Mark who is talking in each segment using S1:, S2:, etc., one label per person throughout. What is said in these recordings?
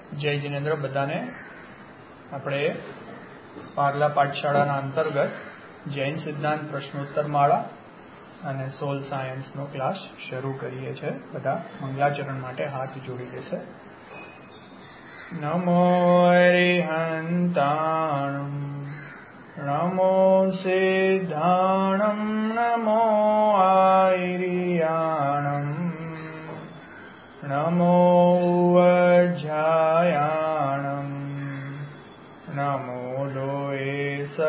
S1: જય જિનેન્દ્ર બધાને. આપણે પાર્લા પાઠશાળાના અંતર્ગત જૈન સિદ્ધાંત પ્રશ્નોત્તર માળા અને સોલ સાયન્સનો ક્લાસ શરૂ કરીએ છીએ. બધા મંગલાચરણ માટે હાથ જોડી દેશે. નમો હરિહંતાણમ નમો સિદ્ધાણમ નમો આયર્યાણમ નમો વજ્જાયાણમ નમો લોએ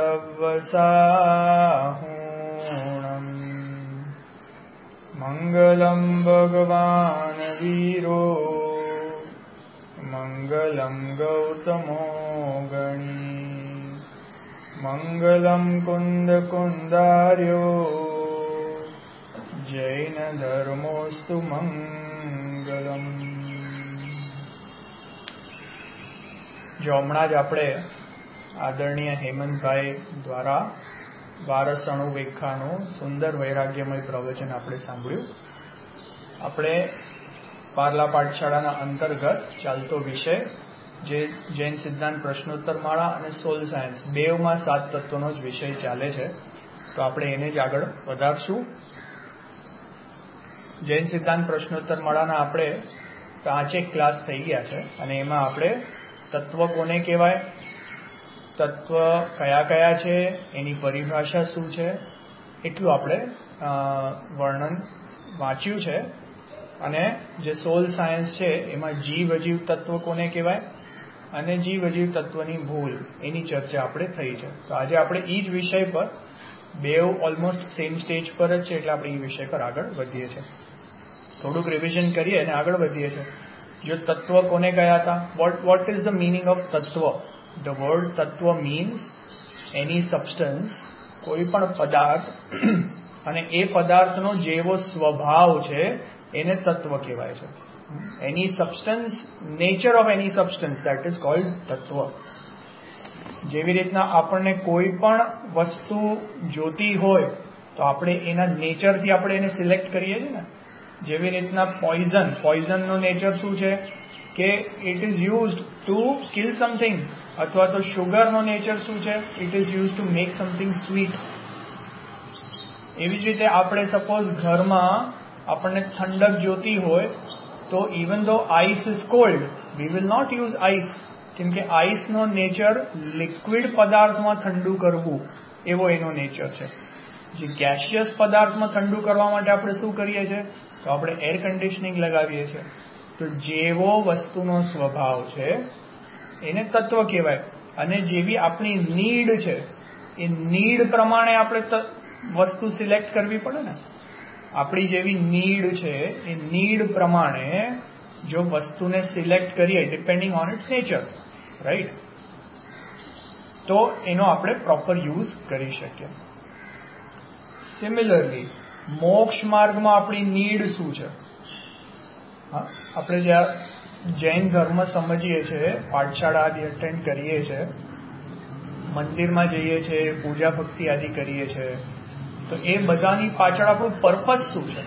S1: સવ્વસાહૂણમ મંગલમ ભગવાન વીરો મંગલમ ગૌતમો ગણી મંગલમ કુંદ કુંદાર્યો જૈન ધર્મોસ્તુ મંગલમ. જો હમણાં જ આપણે આદરણીય હેમંતભાઈ દ્વારા વારસણુવેખાનું સુંદર વૈરાગ્યમય પ્રવચન આપણે સાંભળ્યું. આપણે પાર્લા પાઠશાળાના અંતર્ગત ચાલતો વિષય જે જૈન સિદ્ધાંત પ્રશ્નોત્તર માળા અને સોલ સાયન્સ બેવમાં 7 તત્વોનો જ વિષય ચાલે છે, તો આપણે એને જ આગળ વધારશું. જૈન સિદ્ધાંત પ્રશ્નોત્તર માળાના આપણે 5 ક્લાસ થઈ ગયા છે અને એમાં આપણે તત્વ કોને કહેવાય, તત્વ કયા કયા છે, એની પરિભાષા શું છે, એટલું આપણે વર્ણન વાંચ્યું છે. અને જે સોલ સાયન્સ છે એમાં જીવ અજીવ તત્વ કોને કહેવાય અને જીવ અજીવ તત્વની ભૂલ એની ચર્ચા આપણે થઈ છે. તો આજે આપણે એ જ વિષય પર બેવ ઓલમોસ્ટ સેમ સ્ટેજ પર જ છે, એટલે આપણે એ વિષય પર આગળ વધીએ છીએ. થોડુંક રિવિઝન કરીએ અને આગળ વધીએ છીએ. જો તત્વ કોને કયા હતા, what is the meaning of તત્વ? ધ વર્ડ તત્વ મીન્સ એની સબસ્ટન્સ, કોઈ પણ પદાર્થ અને એ પદાર્થનો જેવો સ્વભાવ છે એને તત્વ કહેવાય છે. Any substance, nature of any substance, that is called તત્વ. જેવી રીતના આપણને કોઈ પણ વસ્તુ જોતી હોય તો આપણે એના નેચરથી આપણે એને સિલેક્ટ કરીએ છીએ ને. જેવી રીતના પોઈઝનનો નેચર શું છે કે it is used to kill something, અથવા તો શુગરનો નેચર શું છે, it is use to make something sweet. એવી જ રીતે આપણે સપોઝ ઘરમાં આપણને ઠંડક જોતી હોય તો even though ice is cold, we will not use ice, કેમ કે આઈસનો નેચર લિક્વિડ પદાર્થમાં ઠંડુ કરવું એવો એનો નેચર છે. જે ગેસિયસ પદાર્થમાં ઠંડુ કરવા માટે આપણે શું કરીએ છીએ, તો આપણે એર કન્ડિશનિંગ લગાવીએ છીએ. તો જેવો વસ્તુનો સ્વભાવ છે એને તત્વ કહેવાય. અને જેવી આપણી નીડ છે એ નીડ પ્રમાણે આપણે વસ્તુ સિલેક્ટ કરવી પડે ને. આપણી જેવી નીડ છે એ નીડ પ્રમાણે જો વસ્તુને સિલેક્ટ કરીએ depending on its nature, right, તો એનો આપણે પ્રોપર યુઝ કરી શકીએ. સિમિલરલી મોક્ષ માર્ગમાં આપણી નીડ શું છે? આપણે જ્યાં જૈન ધર્મ સમજીએ છીએ, પાઠશાળા આદિ અટેન્ડ કરીએ છીએ, મંદિરમાં જઈએ છીએ, પૂજા ભક્તિ આદિ કરીએ છીએ, તો એ બધાની પાછળ આપણું પર્પસ શું છે?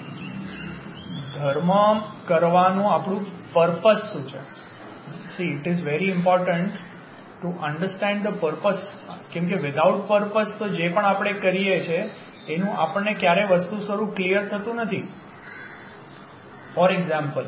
S1: ધર્મ કરવાનું આપણું પર્પસ શું છે? See, it is very important to understand the purpose, કેમ કે વિધાઉટ પર્પસ તો જે પણ આપણે કરીએ છીએ એનું આપણને ક્યારે વસ્તુ સ્વરૂપ ક્લિયર થતું નથી. ફોર એક્ઝામ્પલ,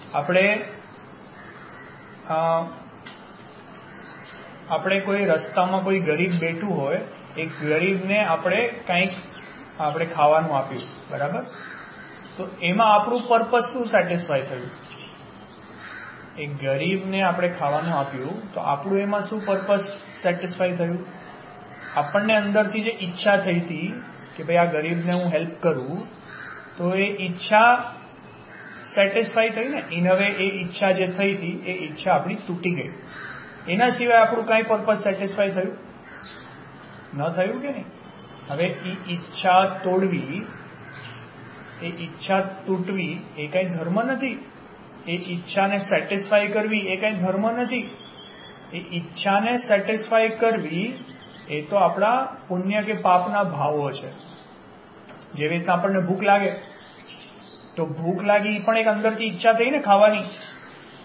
S1: આપણે કોઈ રસ્તામાં કોઈ ગરીબ બેઠું હોય, એ ગરીબને આપણે કંઈક આપણે ખાવાનું આપ્યું, બરાબર, તો એમાં આપણું પર્પસ શું સેટિસ્ફાય થયું? એ ગરીબને આપણે ખાવાનું આપ્યું તો આપણું એમાં શું પર્પસ સેટિસ્ફાય થયું? આપણને અંદરથી જે ઈચ્છા થઈ હતી કે ભાઈ આ ગરીબને હું હેલ્પ કરું, તો એ ઈચ્છા સેટિસ્ફાય થઈ ને. ઇન હવે એ ઈચ્છા જે થઈ હતી એ ઈચ્છા આપણી તૂટી ગઈ. એના સિવાય આપણું કાંઈ પર્પસ સેટિસ્ફાય થયું? ન થયું કે નહીં? હવે એ ઈચ્છા તોડવી, એ ઈચ્છા તૂટવી એ કંઈ ધર્મ નથી. એ ઈચ્છાને સેટિસ્ફાય કરવી એ કંઈ ધર્મ નથી. એ ઈચ્છાને સેટિસ્ફાય કરવી એ તો આપણા પુણ્ય કે પાપના ભાવો છે. જેવી રીતના આપણને ભૂખ લાગે તો ભૂખ લાગી પણ એક અંદરથી ઈચ્છા થઈ ને ખાવાની,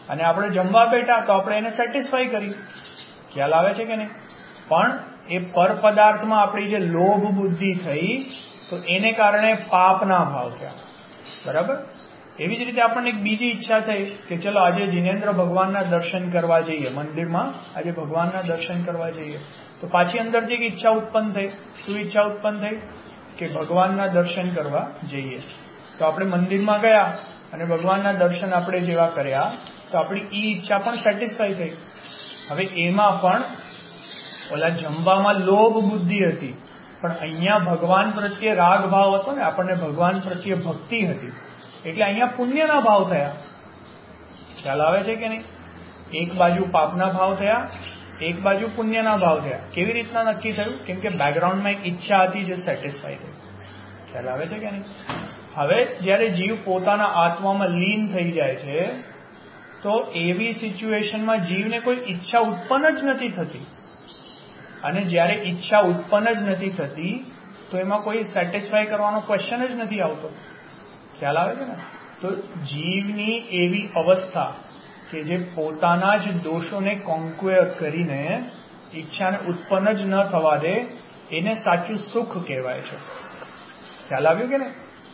S1: અને આપણે જમવા બેઠા તો આપણે એને સેટિસ્ફાઈ કરી. ખ્યાલ આવે છે કે નહીં? પણ એ પર પદાર્થમાં આપણી જે લોભ બુદ્ધિ થઈ તો એને કારણે પાપના ભાવ થયા. બરાબર? એવી જ રીતે આપણને એક બીજી ઈચ્છા થઈ કે ચલો આજે જિનેન્દ્ર ભગવાનના દર્શન કરવા જઈએ, મંદિરમાં આજે ભગવાનના દર્શન કરવા જઈએ. તો પાછી અંદરથી એક ઈચ્છા ઉત્પન્ન થઈ. શું ઈચ્છા ઉત્પન્ન થઈ? કે ભગવાનના દર્શન કરવા જઈએ. તો આપણે મંદિરમાં ગયા અને ભગવાનના દર્શન આપણે જેવા કર્યા તો આપણી ઈ ઈચ્છા પણ સેટિસ્ફાઈ થઈ. હવે એમાં પણ ઓલા જમવામાં લોભ બુદ્ધિ હતી, પણ અહીંયા ભગવાન પ્રત્યે રાગ ભાવ હતો ને, આપણને ભગવાન પ્રત્યે ભક્તિ હતી, એટલે અહીંયા પુણ્યના ભાવ થયા. ખ્યાલ આવે છે કે નહીં? એક બાજુ પાપના ભાવ થયા, એક બાજુ પુણ્યના ભાવ થયા. કેવી રીતના નક્કી થયું? કેમ કે બેકગ્રાઉન્ડમાં એક ઈચ્છા હતી જે સેટિસ્ફાઈ થઈ. ખ્યાલ આવે છે કે નહીં? હવે જ્યારે જીવ પોતાના આત્મામાં લીન થઈ જાય છે તો એવી સિચ્યુએશનમાં જીવને કોઈ ઈચ્છા ઉત્પન્ન જ નથી થતી. અને જ્યારે ઈચ્છા ઉત્પન્ન જ નથી થતી તો એમાં કોઈ સેટિસ્ફાઈ કરવાનો ક્વેશ્ચન જ નથી આવતો. ખ્યાલ આવે છે ને? તો જીવની એવી અવસ્થા કે જે પોતાના જ દોષોને કોન્ક્વેર કરીને ઈચ્છાને ઉત્પન્ન જ ન થવા દે, એને સાચું સુખ કહેવાય છે. ખ્યાલ આવ્યું કે નહીં?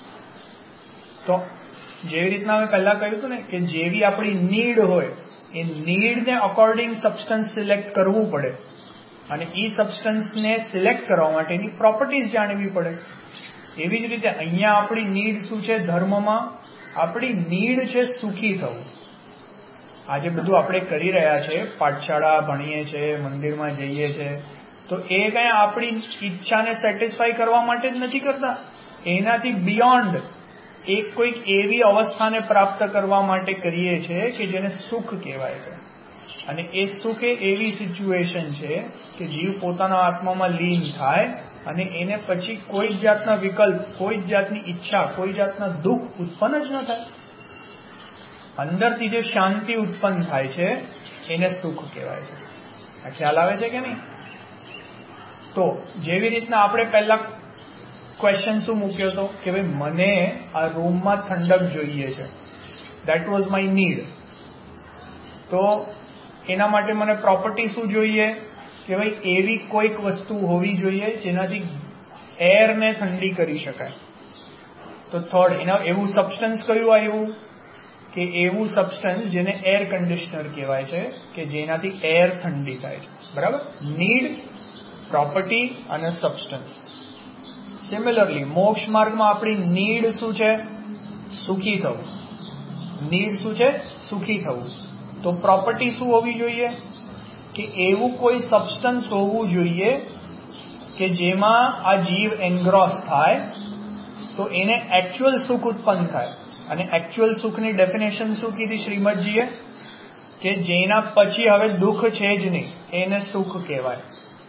S1: તો જેવી રીતના મેં પહેલા કહ્યું હતું ને કે જેવી આપણી નીડ હોય એ નીડને અકોર્ડિંગ સબસ્ટન્સ સિલેક્ટ કરવું પડે, અને એ સબસ્ટન્સને સિલેક્ટ કરવા માટેની પ્રોપર્ટીઝ જાણવી પડે. એવી જ રીતે અહીંયા આપણી નીડ શું છે? ધર્મમાં આપણી નીડ છે સુખી થવું. આજે બધું આપણે કરી રહ્યા છે, પાઠશાળા ભણીએ છીએ, મંદિરમાં જઈએ છીએ, તો એ કંઈ આપણી ઈચ્છાને સેટિસ્ફાઈ કરવા માટે જ નથી કરતા. એનાથી બિયોન્ડ એક કોઈક એવી અવસ્થાને પ્રાપ્ત કરવા માટે કરીએ છીએ કે જેને સુખ કહેવાય છે. અને એ સુખ એવી સિચ્યુએશન છે કે જીવ પોતાના આત્મામાં લીન થાય અને એને પછી કોઈ જ જાતના વિકલ્પ, કોઈ જ જાતની ઈચ્છા, કોઈ જાતના દુઃખ ઉત્પન્ન જ ન થાય. અંદરથી જે શાંતિ ઉત્પન્ન થાય છે એને સુખ કહેવાય છે. આ ખ્યાલ આવે છે કે નહીં? તો જેવી રીતના આપણે પહેલા ક્વેશ્ચન શું મૂક્યો હતો કે ભાઈ મને આ રૂમમાં ઠંડક જોઈએ છે, દેટ વોઝ માય નીડ. તો એના માટે મને પ્રોપર્ટી શું જોઈએ કે ભાઈ એવી કોઈક વસ્તુ હોવી જોઈએ જેનાથી એરને ઠંડી કરી શકાય. તો થર્ડ એના એવું સબસ્ટન્સ કયું આવ્યું કે એવું સબસ્ટન્સ જેને એર કન્ડિશનર કહેવાય છે કે જેનાથી એર ઠંડી થાય છે. બરાબર? નીડ, પ્રોપર્ટી અને સબસ્ટન્સ. સિમિલરલી મોક્ષ માર્ગમાં આપણી નીડ શું છે? સુખી થવું. નીડ શું છે? સુખી થવું. તો પ્રોપર્ટી શું હોવી જોઈએ? કે એવું કોઈ સબસ્ટન્સ હોવું જોઈએ કે જેમાં આ જીવ એન્ગ્રોસ થાય તો એને એકચ્યુઅલ સુખ ઉત્પન્ન થાય. અને એકચ્યુઅલ સુખની ડેફિનેશન શું કીધી શ્રીમદજીએ? કે જેના પછી હવે દુઃખ છે જ નહીં, એને સુખ કહેવાય.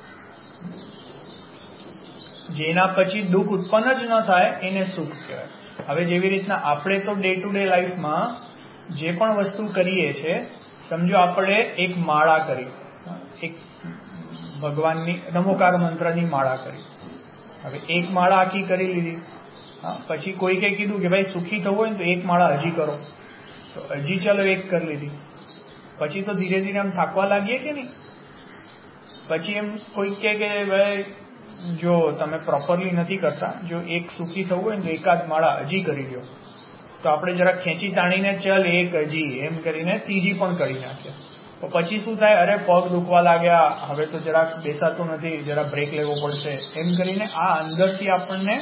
S1: જેના પછી દુઃખ ઉત્પન્ન જ ન થાય એને સુખ કહેવાય. હવે જેવી રીતના આપણે તો ડે ટુ ડે લાઈફમાં જે પણ વસ્તુ કરીએ છીએ, સમજો આપણે એક માળા કરી, એક ભગવાનની નમોકાર મંત્રની માળા કરી. હવે એક માળા આખી કરી લીધી, પછી કોઈ કંઈ કીધું કે ભાઈ સુખી થવું હોય ને તો એક માળા હજી કરો, તો હજી ચાલો એક કરી લીધી. પછી તો ધીરે ધીરે આમ થાકવા લાગીએ કે નહીં? પછી એમ કોઈ કહે કે ભાઈ જો તમે પ્રોપરલી નથી કરતા, જો એક સુખી થવું હોય ને તો એકાદ માળા હજી કરી દો. તો આપણે જરા ખેંચી તાણીને ચાલ એક હજી એમ કરીને ત્રીજી પણ કરી નાખીએ. તો પછી શું થાય? અરે પગ દુખવા લાગ્યા, હવે તો જરાક બેસાતું નથી, જરા બ્રેક લેવો પડશે, એમ કરીને આ અંદરથી આપણને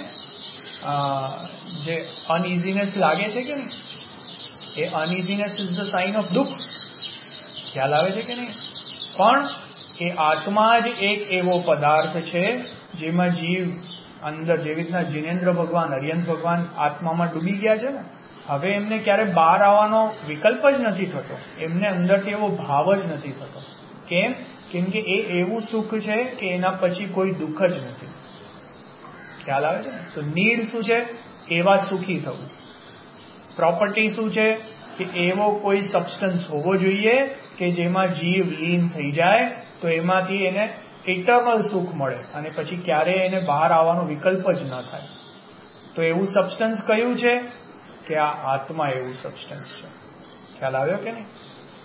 S1: જે અનઇઝીનેસ લાગે છે કે નહીં, એ uneasiness is the sign of દુઃખ. ખ્યાલ આવે છે કે નહીં? પણ એ આત્મા જ એક એવો પદાર્થ છે જેમાં જીવ અંદર, જેવી રીતના જિનેન્દ્ર ભગવાન, અરિયંત ભગવાન આત્મામાં ડૂબી ગયા છે ને, હવે એમને ક્યારે બહાર આવવાનો વિકલ્પ જ નથી થતો. એમને અંદરથી એવો ભાવ જ નથી થતો. કેમ? કેમ કે એ એવું સુખ છે કે એના પછી કોઈ દુઃખ જ નથી. ખ્યાલ આવે છે ને? તો નીડ શું છે? એવા સુખી થવું. પ્રોપર્ટી શું છે? કે એવો કોઈ સબસ્ટન્સ હોવો જોઈએ કે જેમાં જીવ લીન થઈ જાય તો એમાંથી એને ઇટર્નલ સુખ મળે અને પછી ક્યારેય એને બહાર આવવાનો વિકલ્પ જ ન થાય. તો એવું સબસ્ટન્સ કયું છે? કે આ આત્મા એવું સબસ્ટન્સ છે. ખ્યાલ આવ્યો કે નહીં?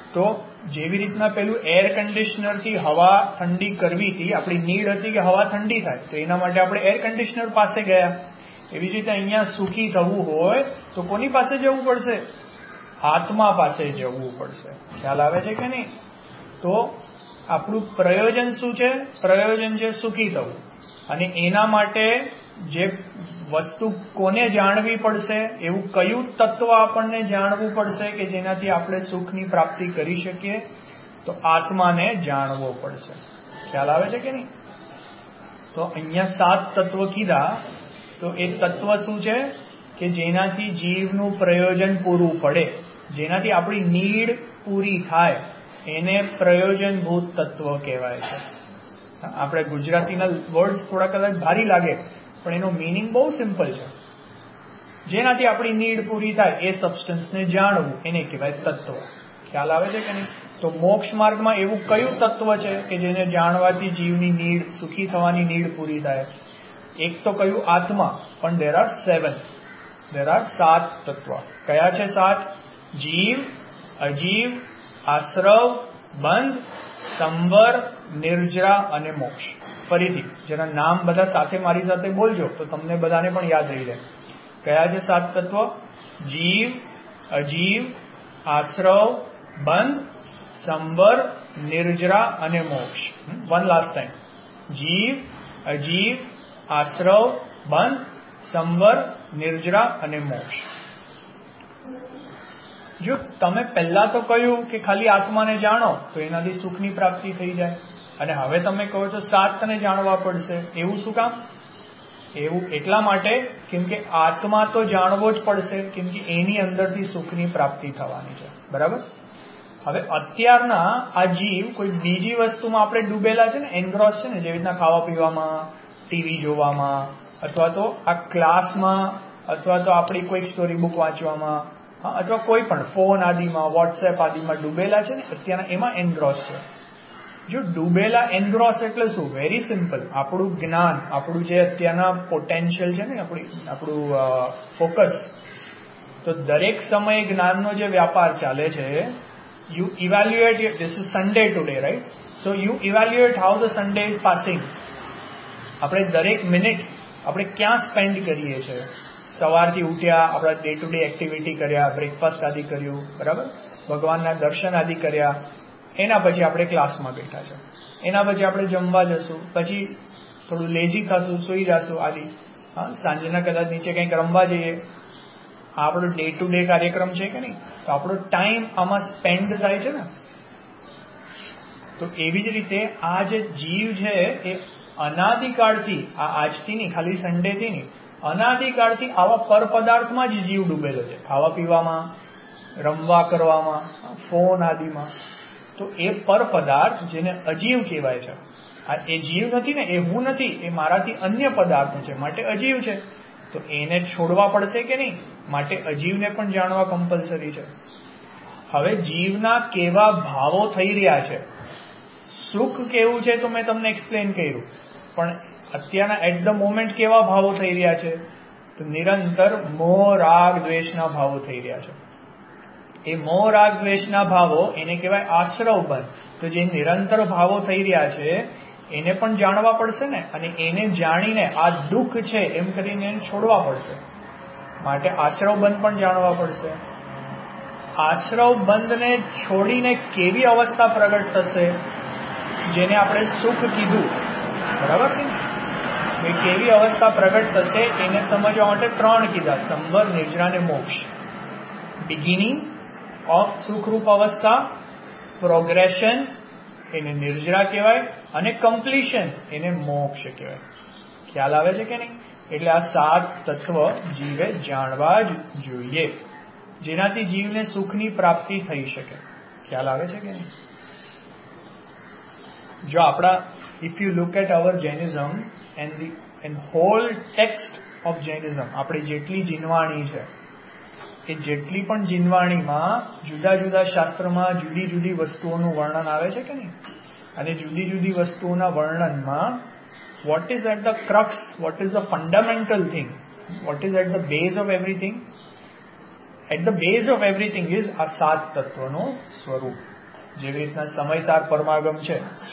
S1: તો જેવી રીતના પેલું એર કન્ડિશનરથી હવા ઠંડી કરવી હતી, આપણી નીડ હતી કે હવા ઠંડી થાય, તો એના માટે આપણે એર કન્ડિશનર પાસે ગયા. એવી રીતે અહીંયા સુખી થવું હોય તો કોની પાસે જવું પડશે? આત્મા પાસે જવું પડશે. ખ્યાલ આવે છે કે નહીં? તો આપણું પ્રયોજન શું છે? પ્રયોજન છે સુખી થવું. અને એના માટે જે વસ્તુ કોને જાણવી પડશે? એવું કયું તત્વ આપણને જાણવું પડશે કે જેનાથી આપણે સુખની પ્રાપ્તિ કરી શકીએ? તો આત્માને જાણવો પડશે. ખ્યાલ આવે છે કે નહીં? તો અહીંયા 7 તત્વ કીધા. તો એ તત્વ શું છે કે જેનાથી જીવનું પ્રયોજન પૂરું પડે, જેનાથી આપણી નીડ પૂરી થાય, એને પ્રયોજનભૂત તત્વ કહેવાય છે. આપણે ગુજરાતીના વર્ડ્સ થોડા કદાચ ભારી લાગે, પણ એનો મિનિંગ બહુ સિમ્પલ છે. જેનાથી આપણી નીડ પૂરી થાય એ સબસ્ટન્સને જાણવું, એને કહેવાય તત્વ. ખ્યાલ આવે છે કે નહીં? તો મોક્ષ માર્ગમાં એવું કયું તત્વ છે કે જેને જાણવાથી જીવની નીડ, સુખી થવાની નીડ પૂરી થાય? એક તો કયું? આત્મા. પણ there are 7 તત્વ. કયા છે 7? જીવ, અજીવ, આશ્રવ, બંધ, સંવર, નિર્જરા અને મોક્ષ. ફરીથી જરા નામ બધા સાથે મારી સાથે બોલજો તો તમને બધાને પણ યાદ રહી જાય. કયા છે 7 તત્વ? જીવ, અજીવ, આશ્રવ, બંધ, સંવર, નિર્જરા અને મોક્ષ. One last time. જીવ, અજીવ, આશ્રવ, બંધ, સંવર, નિર્જરા અને મોક્ષ. જો તમે પહેલા તો કહ્યું કે ખાલી આત્માને જાણો તો એનાથી સુખની પ્રાપ્તિ થઈ જાય, અને હવે તમે કહો છો 7 જાણવા પડશે. એવું શું કામ? એવું એટલા માટે કેમ કે આત્મા તો જાણવો જ પડશે, કેમ કે એની અંદરથી સુખની પ્રાપ્તિ થવાની છે. બરાબર? હવે અત્યારના આ જીવ કોઈ બીજી વસ્તુમાં આપણે ડૂબેલા છે ને, એનગ્રોસ છે ને, જેવી રીતના ખાવા પીવામાં, ટીવી જોવામાં, અથવા તો આ ક્લાસમાં, અથવા તો આપણી કોઈક સ્ટોરી બુક વાંચવામાં, અથવા કોઈ પણ ફોન આદિમાં, વોટ્સએપ આદિમાં ડૂબેલા છે ને અત્યારના, એમાં એનગ્રોસ છે. જો ડૂબેલા એનગ્રોસ એટલે શું? Very simple. આપણું જ્ઞાન, આપણું જે અત્યારના પોટેન્શિયલ છે ને, આપણું ફોકસ, તો દરેક સમયે જ્ઞાનનો જે વ્યાપાર ચાલે છે, you evaluate, this is Sunday today, right? So you evaluate how the Sunday is passing. આપણે દરેક મિનિટ આપણે ક્યાં સ્પેન્ડ કરીએ છીએ? સવારથી ઉઠ્યા, આપણા ડે ટુ ડે એક્ટિવિટી કર્યા, બ્રેકફાસ્ટ આદિ કર્યું, બરાબર, ભગવાનના દર્શન આદિ કર્યા, એના પછી આપણે ક્લાસમાં બેઠા છે, એના પછી આપણે જમવા જશું, પછી થોડું લેઝી થશું, સૂઈ જશું આદિ, સાંજના કદાચ નીચે કંઈક રમવા જઈએ. આ આપણો ડે ટુ ડે કાર્યક્રમ છે કે નહીં? તો આપણો ટાઈમ આમાં સ્પેન્ડ થાય છે ને. તો એવી જ રીતે આ જે જીવ છે એ અનાદિકાળથી, આ આજથી નહીં, ખાલી સન્ડેથી નહીં, અનાદિકાળથી આવા પર પદાર્થમાં જ જીવ ડૂબેલો છે. ખાવા પીવામાં, રમવા કરવામાં, ફોન આદિમાં. તો એ પર પદાર્થ જેને અજીવ કહેવાય છે, એ જીવ નથી ને, એ હું નથી, એ મારાથી અન્ય પદાર્થ છે, માટે અજીવ છે. તો એને છોડવા પડશે કે નહીં? માટે અજીવને પણ જાણવા કમ્પલસરી છે. હવે જીવના કેવા ભાવો થઈ રહ્યા છે, સુખ કેવું છે તો મેં તમને એક્સપ્લેન કર્યું, પણ અત્યારના એટ ધ મોમેન્ટ કેવા ભાવો થઈ રહ્યા છે? તો નિરંતર મોહ, રાગ, દ્વેષના ભાવો થઈ રહ્યા છે. એ મોહ, રાગ, દ્વેષના ભાવો એને કહેવાય આશ્રવ બંધ. તો જે નિરંતર ભાવો થઈ રહ્યા છે એને પણ જાણવા પડશે ને, અને એને જાણીને આ દુઃખ છે એમ કરીને એને છોડવા પડશે. માટે આશ્રવ બંધ પણ જાણવા પડશે. આશ્રવ બંધને છોડીને કેવી અવસ્થા પ્રગટ થશે જેને આપણે સુખ કીધું? બરાબર છે ને? એ કેવી અવસ્થા પ્રગટ થશે એને સમજવા માટે 3 કીધા: સંવર, નિર્જરા અને મોક્ષ. બિગિનિંગ ઓફ સુખરૂપ અવસ્થા, પ્રોગ્રેશન એને નિર્જરા કહેવાય, અને કમ્પ્લીશન એને મોક્ષ કહેવાય. ખ્યાલ આવે છે કે નહીં? એટલે આ 7 તત્વ જીવે જાણવા જ જોઈએ, જેનાથી જીવને સુખની પ્રાપ્તિ થઈ શકે. ખ્યાલ આવે છે કે નહીં? જો આપણા, if you look at our Jainism and whole text of Jainism, આપણી જેટલી જીનવાણી છે, એ જેટલી પણ જીનવાણીમાં જુદા જુદા શાસ્ત્રમાં જુદી જુદી વસ્તુઓનું વર્ણન આવે છે કે નહીં? અને જુદી જુદી વસ્તુઓના વર્ણનમાં what is at the crux, what is the fundamental thing, what is at the base of everything? At the base of everything is આ 7 તત્વનું સ્વરૂપ. જેવી રીતના સમયસાર પરમાગમ છે,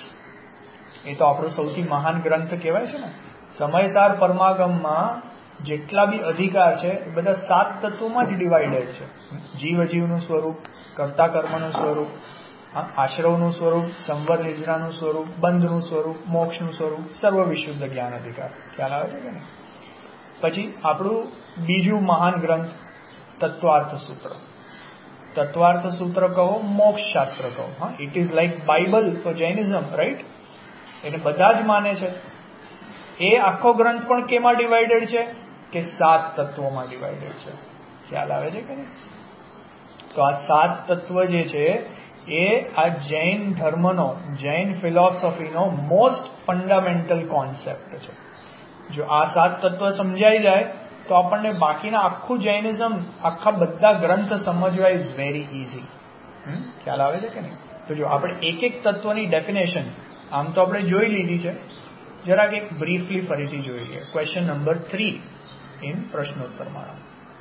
S1: એ તો આપણો સૌથી મહાન ગ્રંથ કહેવાય છે ને. સમયસાર પરમાગમમાં જેટલા બી અધિકાર છે એ બધા 7 તત્વોમાં જ ડિવાઇડેડ છે. જીવ અજીવનું સ્વરૂપ, કર્તા કર્મનું સ્વરૂપ, આશ્રવનું સ્વરૂપ, સંવર નિદ્રાનું સ્વરૂપ, બંધનું સ્વરૂપ, મોક્ષનું સ્વરૂપ, સર્વ વિશુદ્ધ જ્ઞાન અધિકાર. ખ્યાલ આવે છે કે નહીં? પછી આપણું બીજું મહાન ગ્રંથ તત્વાર્થ સૂત્ર. તત્વાર્થ સૂત્ર કહો, મોક્ષ શાસ્ત્ર કહો. It is like Bible for Jainism, right? એને બધા જ માને છે. એ આખો ગ્રંથ પણ કેમાં ડિવાઇડેડ છે? કે 7 તત્વોમાં ડિવાઇડેડ છે. ખ્યાલ આવે છે કે નહીં? તો આ 7 તત્વ જે છે એ આ જૈન ધર્મનો, જૈન ફિલોસોફીનો મોસ્ટ ફંડામેન્ટલ કોન્સેપ્ટ છે. જો આ 7 તત્વ સમજાઈ જાય તો આપણને બાકીના આખું જૈનિઝમ, આખા બધા ગ્રંથ સમજવા ઇઝ વેરી ઇઝી. ખ્યાલ આવે છે કે નહીં? તો જો આપણે એક એક તત્વની ડેફિનેશન આમ તો આપણે જોઈ લીધી છે, જરાક એક બ્રીફલી ફરીથી જોઈ લઈએ. ક્વેશ્ચન નંબર 3 ઇન પ્રશ્નોત્તરમાળા.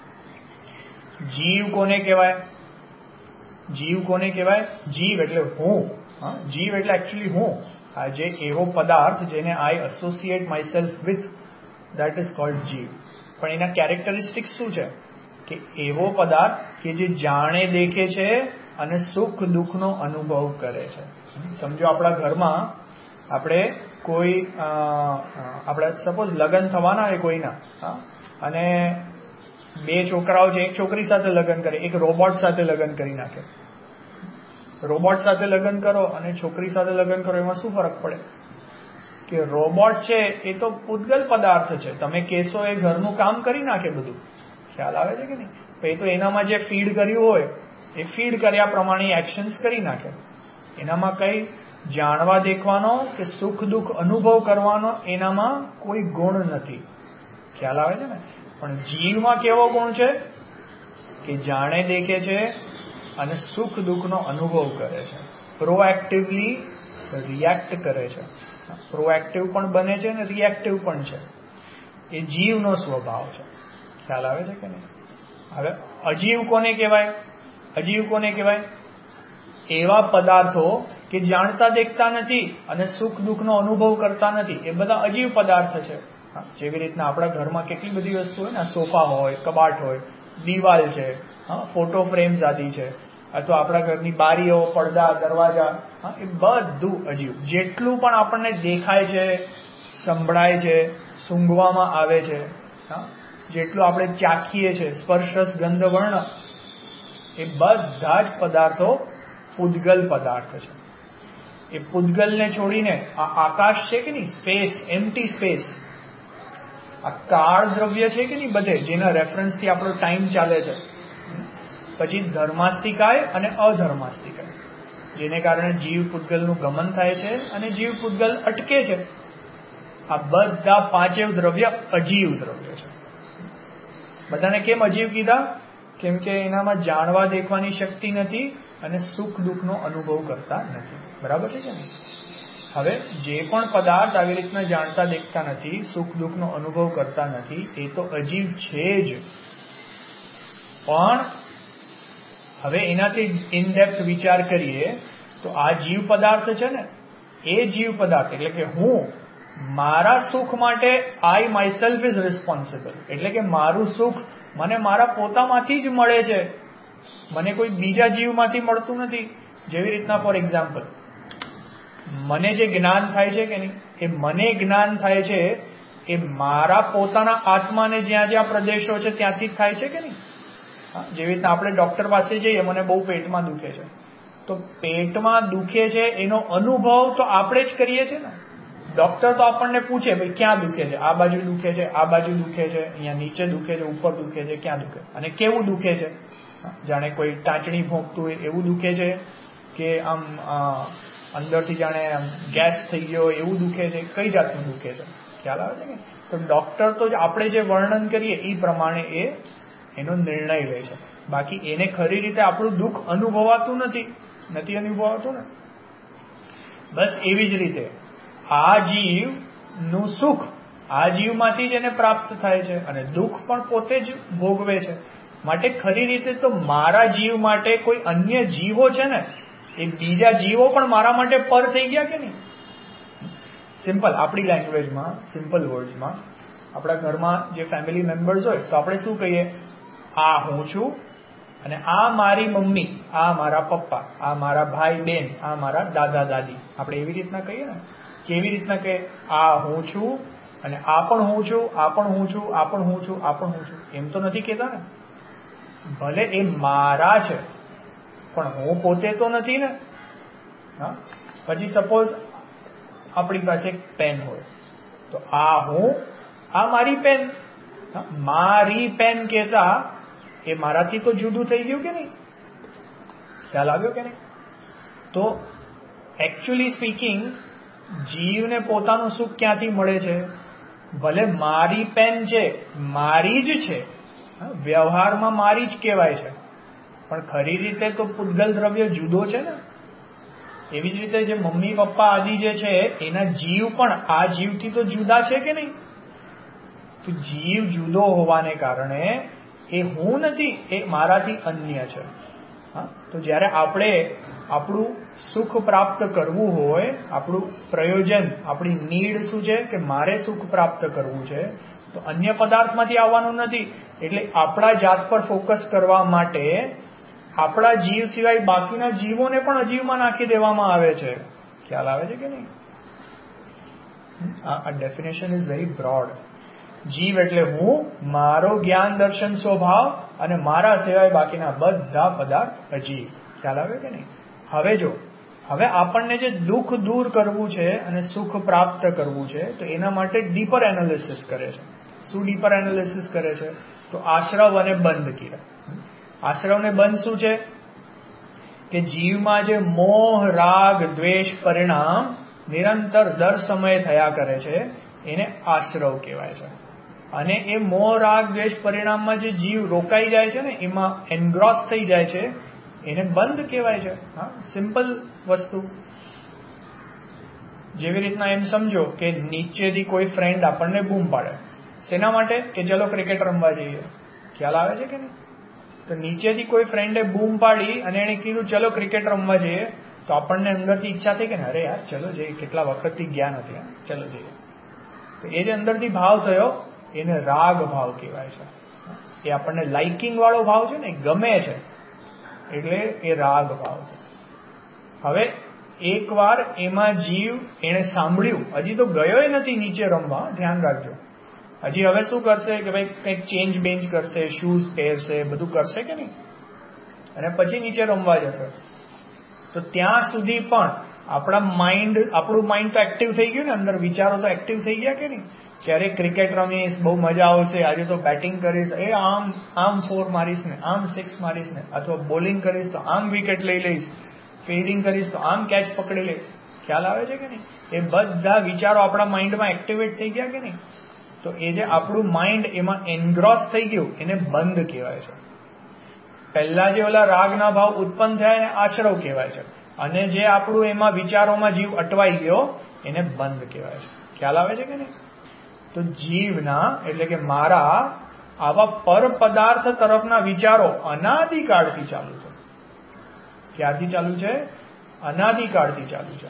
S1: જીવ કોને કહેવાય? જીવ કોને કહેવાય? જીવ એટલે હું. જીવ એટલે એકચ્યુઅલી હું. આ જે એવો પદાર્થ જેને I associate myself with, that is called જીવ. પણ એના કેરેક્ટરિસ્ટિક્સ શું છે? કે એવો પદાર્થ કે જે જાણે દેખે છે અને સુખ દુઃખનો અનુભવ કરે છે. સમજો આપણા ઘરમાં આપણે કોઈ આપણે સપોઝ લગ્ન થવાના હોય કોઈના, અને 2 છોકરાઓ છે, એક છોકરી સાથે લગ્ન કરે, એક રોબોટ સાથે લગ્ન કરી નાખે. રોબોટ સાથે લગ્ન કરો અને છોકરી સાથે લગ્ન કરો, એમાં શું ફરક પડે? કે રોબોટ છે એ તો પૂતગલ પદાર્થ છે, તમે કહેશો એ ઘરનું કામ કરી નાખે બધું. ખ્યાલ આવે છે કે નહીં? એ તો એનામાં જે ફીડ કર્યું હોય એ ફીડ કર્યા પ્રમાણે એક્શન્સ કરી નાખે. એનામાં કઈ જાણવા દેખવાનો કે સુખ દુઃખ અનુભવ કરવાનો એનામાં કોઈ ગુણ નથી. ખ્યાલ આવે છે ને? પણ જીવમાં કેવો ગુણ છે? કે જાણે દેખે છે અને સુખ દુઃખનો અનુભવ કરે છે. પ્રોએક્ટિવલી રિએક્ટ કરે છે. પ્રોએક્ટિવ પણ બને છે અને રિએક્ટિવ પણ છે. એ જીવનો સ્વભાવ છે. ખ્યાલ આવે છે કે નહીં? હવે અજીવ કોને કહેવાય? અજીવ કોને કહેવાય? એવા પદાર્થો કે જાણતા દેખતા નથી અને સુખ દુઃખનો અનુભવ કરતા નથી, એ બધા અજીવ પદાર્થ છે. જેવી રીતના આપણા ઘરમાં કેટલી બધી વસ્તુ હોય ને, સોફા હોય, કબાટ હોય, દિવાલ છે, ફોટો ફ્રેમ્સ આદિ છે, અથવા આપણા ઘરની બારીઓ, પડદા, દરવાજા, એ બધું અજીવ. જેટલું પણ આપણને દેખાય છે, સંભળાય છે, સૂંઘવામાં આવે છે, જેટલું આપણે ચાખીએ છીએ, સ્પર્શ રસ ગંધ વર્ણ, એ બધા જ પદાર્થો પૂતગલ પદાર્થ છે. એ પૂતગલને છોડીને આ આકાશ છે કે નહીં, સ્પેસ, એમ્પ્ટી સ્પેસ, આ કાળ દ્રવ્ય છે કે નહીં બધે, જેના રેફરન્સથી આપણો ટાઈમ ચાલે છે. પછી ધર્માસ્તિકાય અને અધર્માસ્તિકાય, જેને કારણે જીવ પૂતગલનું ગમન થાય છે અને જીવ પૂતગલ અટકે છે. આ બધા 5 દ્રવ્ય અજીવ દ્રવ્ય છે. બધાને કેમ અજીવ કીધા? કેમ કે એનામાં જાણવા દેખવાની શક્તિ નથી અને સુખ દુઃખનો અનુભવ કરતા નથી. બરાબર છે કે નહીં? હવે જે પણ પદાર્થ આવી રીતના જાણતા દેખતા નથી, સુખ દુઃખનો અનુભવ કરતા નથી, એ તો અજીવ છે જ. પણ હવે એનાથી ઇન ડેપ્થ વિચાર કરીએ તો આ જીવ પદાર્થ છે ને, એ જીવ પદાર્થ એટલે કે હું, મારા સુખ માટે આઈ માયસેલ્ફ ઇઝ રિસ્પોન્સિબલ. એટલે કે મારું સુખ મને મારા પોતામાંથી જ મળે છે, મને કોઈ બીજા જીવમાંથી મળતું નથી. જેવી રીતના ફોર એક્ઝામ્પલ, મને જે જ્ઞાન થાય છે કે નહીં, એ મને જ્ઞાન થાય છે એ મારા પોતાના આત્માને જ્યાં જ્યાં પ્રદેશો છે ત્યાંથી જ થાય છે કે નહીં? જેવી રીતના આપણે ડોક્ટર પાસે જઈએ, મને બહુ પેટમાં દુખે છે, તો પેટમાં દુખે છે એનો અનુભવ તો આપણે જ કરીએ છીએ ને. ડોક્ટર તો આપણને પૂછે, ભાઈ ક્યાં દુખે છે? આ બાજુ દુખે છે, આ બાજુ દુખે છે, અહીંયા નીચે દુખે છે, ઉપર દુખે છે, ક્યાં દુખે? અને કેવું દુખે છે? જાણે કોઈ ટાંચણી ભોંકતું હોય એવું દુખે છે, કે આમ અંદરથી જાણે ગેસ થઈ ગયો એવું દુખે છે? કઈ જાતનું દુખે છે? ખ્યાલ આવે છે કે? તો ડોક્ટર તો આપણે જે વર્ણન કરીએ એ પ્રમાણે એનો નિર્ણય લે છે. બાકી એને ખરી રીતે આપણું દુઃખ અનુભવાતું નથી અનુભવાતું ને. બસ એવી જ રીતે આ જીવનું સુખ આ જીવમાંથી જ એને પ્રાપ્ત થાય છે અને દુઃખ પણ પોતે જ ભોગવે છે. માટે ખરી રીતે તો મારા જીવ માટે કોઈ અન્ય જીવો છે ને, એ બીજા જીવો પણ મારા માટે પર થઈ ગયા કે નહીં? સિમ્પલ, આપણી લેંગ્વેજમાં, સિમ્પલ વર્ડ્સમાં, આપણા ઘરમાં જે ફેમિલી મેમ્બર્સ હોય તો આપણે શું કહીએ? આ હું છું, અને આ મારી મમ્મી, આ મારા પપ્પા, આ મારા ભાઈ બહેન, આ મારા દાદા દાદી. આપણે એવી રીતના કહીએ ને. કેવી રીતના કહીએ? આ હું છું, અને આ પણ હું છું, આ પણ હું છું, આ પણ હું છું, આ પણ હું છું. એમ તો નથી કહેતા ને. ભલે એ મારા છે, પણ હું પોતે તો નથી ને. હા, પછી સપોઝ આપણી પાસે એક પેન હોય, તો આ હું, આ મારી પેન. મારી પેન કહેતા એ મારાથી તો જુદું થઈ ગયું કે નહીં? ખ્યાલ આવ્યો કે નહીં? તો એકચ્યુઅલી સ્પીકિંગ, જીવને પોતાનું સુખ ક્યાંથી મળે છે? ભલે મારી પેન છે, મારી જ છે, વ્યવહારમાં મારી જ કહેવાય છે, પણ ખરી રીતે તો પૂતગલ દ્રવ્ય જુદો છે ને. એવી જ રીતે જે મમ્મી પપ્પા આદિ જે છે એના જીવ પણ આ જીવથી તો જુદા છે કે નહીં? તો જીવ જુદો હોવાને કારણે એ હું નથી, એ મારાથી અન્ય છે. તો જ્યારે આપણે આપણું સુખ પ્રાપ્ત કરવું હોય, આપણું પ્રયોજન, આપણી નીડ શું છે કે મારે સુખ પ્રાપ્ત કરવું છે, તો અન્ય પદાર્થમાંથી આવવાનું નથી. એટલે આપણા જાત પર ફોકસ કરવા માટે આપણા જીવ સિવાય બાકીના જીવોને પણ અજીવમાં નાખી દેવામાં આવે છે. ખ્યાલ આવે છે કે નહીં? આ ડેફિનેશન ઇઝ વેરી બ્રોડ. જીવ એટલે હું, મારો જ્ઞાન દર્શન સ્વભાવ, અને મારા સિવાય બાકીના બધા પદાર્થ અજીવ. ખ્યાલ આવે કે નહીં? હવે જો, હવે આપણને જે દુઃખ દૂર કરવું છે અને સુખ પ્રાપ્ત કરવું છે, તો એના માટે ડીપર એનાલિસિસ કરે છે. શું ડીપર એનાલિસિસ કરે છે? તો આશ્રવ અને બંધ કીધા. આશ્રવ ને બંધ શું છે? કે જીવમાં જે મોહ, રાગ, દ્વેષ પરિણામ નિરંતર દર સમયે થયા કરે છે, એને આશ્રવ કહેવાય છે. અને એ મોહ, રાગ, દ્વેષ પરિણામમાં જે જીવ રોકાઈ જાય છે ને, એમાં એનગ્રોસ થઈ જાય છે, એને બંધ કહેવાય છે. હા, સિમ્પલ વસ્તુ. જેવી રીતના એમ સમજો કે નીચેથી કોઈ ફ્રેન્ડ આપણને બૂમ પાડે. શેના માટે? કે ચલો ક્રિકેટ રમવા જઈએ. ખ્યાલ આવે છે કે નહીં? તો નીચેથી કોઈ ફ્રેન્ડે બૂમ પાડી અને એને કીધું ચલો ક્રિકેટ રમવા જઈએ, તો આપણને અંદરથી ઈચ્છા થઈ કે અરે યાર ચલો જઈએ, કેટલા વખતથી ગયા નથી, ચલો જઈએ. તો એ જે અંદરથી ભાવ થયો એને રાગ ભાવ કહેવાય છે. એ આપણને લાઇકિંગ વાળો ભાવ છે ને, ગમે છે, એટલે એ રાગ ભાવ છે. હવે એકવાર એમાં જીવ એને સાંભળ્યું, હજી તો ગયો નથી નીચે રમવા, ધ્યાન રાખજો. હજી હવે શું કરશે કે ભાઈ કંઈક ચેન્જ બેન્જ કરશે, શૂઝ પહેરશે, બધું કરશે કે નહીં, અને પછી નીચે રમવા જશે. તો ત્યાં સુધી પણ આપણું માઇન્ડ તો એક્ટિવ થઈ ગયું ને, અંદર વિચારો તો એક્ટિવ થઈ ગયા કે નહીં? ક્યારે ક્રિકેટ રમીશ, બહુ મજા આવશે, આજે તો બેટિંગ કરીશ, એ આમ 4 મારીશ ને, આમ 6 મારીશ ને, અથવા બોલિંગ કરીશ તો આમ વિકેટ લઈ લઈશ, ફિલ્ડિંગ કરીશ તો આમ કેચ પકડી લઈશ. ખ્યાલ આવે છે કે નહીં? એ બધા વિચારો આપણા માઇન્ડમાં એક્ટિવેટ થઈ ગયા કે નહીં? તો એ જે આપણું માઇન્ડ એમાં એનગ્રોસ થઈ ગયું, એને બંધ કહેવાય છે. પહેલા જે ઓલા રાગના ભાવ ઉત્પન્ન થયા એને આશ્રવ કહેવાય છે, અને જે આપણું એમાં વિચારોમાં જીવ અટવાઈ ગયો એને બંધ કહેવાય છે. ખ્યાલ આવે છે કે નહીં? તો જીવના એટલે કે મારા આવા પર પદાર્થ તરફના વિચારો અનાદિકાળથી ચાલુ છે. ક્યારથી ચાલુ છે? અનાદિકાળથી ચાલુ છે.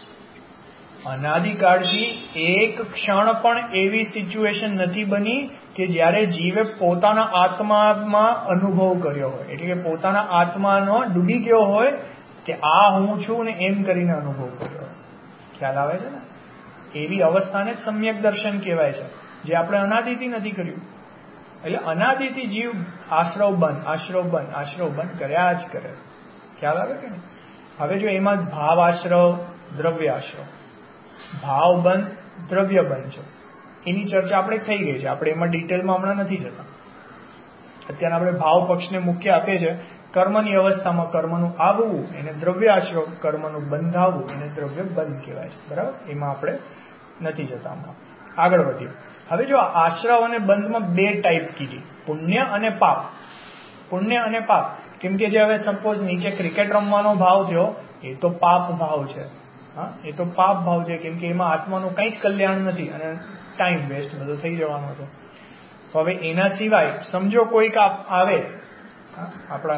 S1: અનાદિકાળથી એક ક્ષણ પણ એવી સિચ્યુએશન નથી બની કે જ્યારે જીવે પોતાના આત્મામાં અનુભવ કર્યો હોય, એટલે કે પોતાના આત્માનો ડૂબી ગયો હોય કે આ હું છું ને એમ કરીને અનુભવ કર્યો હોય. ખ્યાલ આવે છે ને? એવી અવસ્થાને જ સમ્યક દર્શન કહેવાય છે, જે આપણે અનાદિથી નથી કર્યું. એટલે અનાદિથી જીવ આશ્રવ બંધ કર્યા જ કરે. ખ્યાલ આવે કે નહીં? હવે જો એમાં ભાવ આશ્રવ, દ્રવ્ય આશ્રવ, ભાવ બંધ, દ્રવ્ય બંધ છે, એની ચર્ચા આપણે થઈ ગઈ છે, આપણે એમાં ડિટેલમાં હમણાં નથી જતા. અત્યારે આપણે ભાવ પક્ષને મુખ્ય આપીએ છીએ. કર્મની અવસ્થામાં કર્મનું આવવું એને દ્રવ્ય આશ્રવ, કર્મનું બંધાવવું એને દ્રવ્ય બંધ કહેવાય છે. બરાબર? એમાં આપણે નથી જતા. હમણાં આગળ વધીએ. હવે જો આશ્રવ અને બંધમાં 2 ટાઈપ કીધી, પુણ્ય અને પાપ. પુણ્ય અને પાપ, કેમ કે જે હવે સપોઝ નીચે ક્રિકેટ રમવાનો ભાવ થયો, એ તો પાપ ભાવ છે. હા, એ તો પાપ ભાવ છે, કેમ કે એમાં આત્માનું કંઈ જ કલ્યાણ નથી અને ટાઈમ વેસ્ટ બધો થઈ જવાનો હતો. હવે એના સિવાય સમજો કોઈક આવે આપણા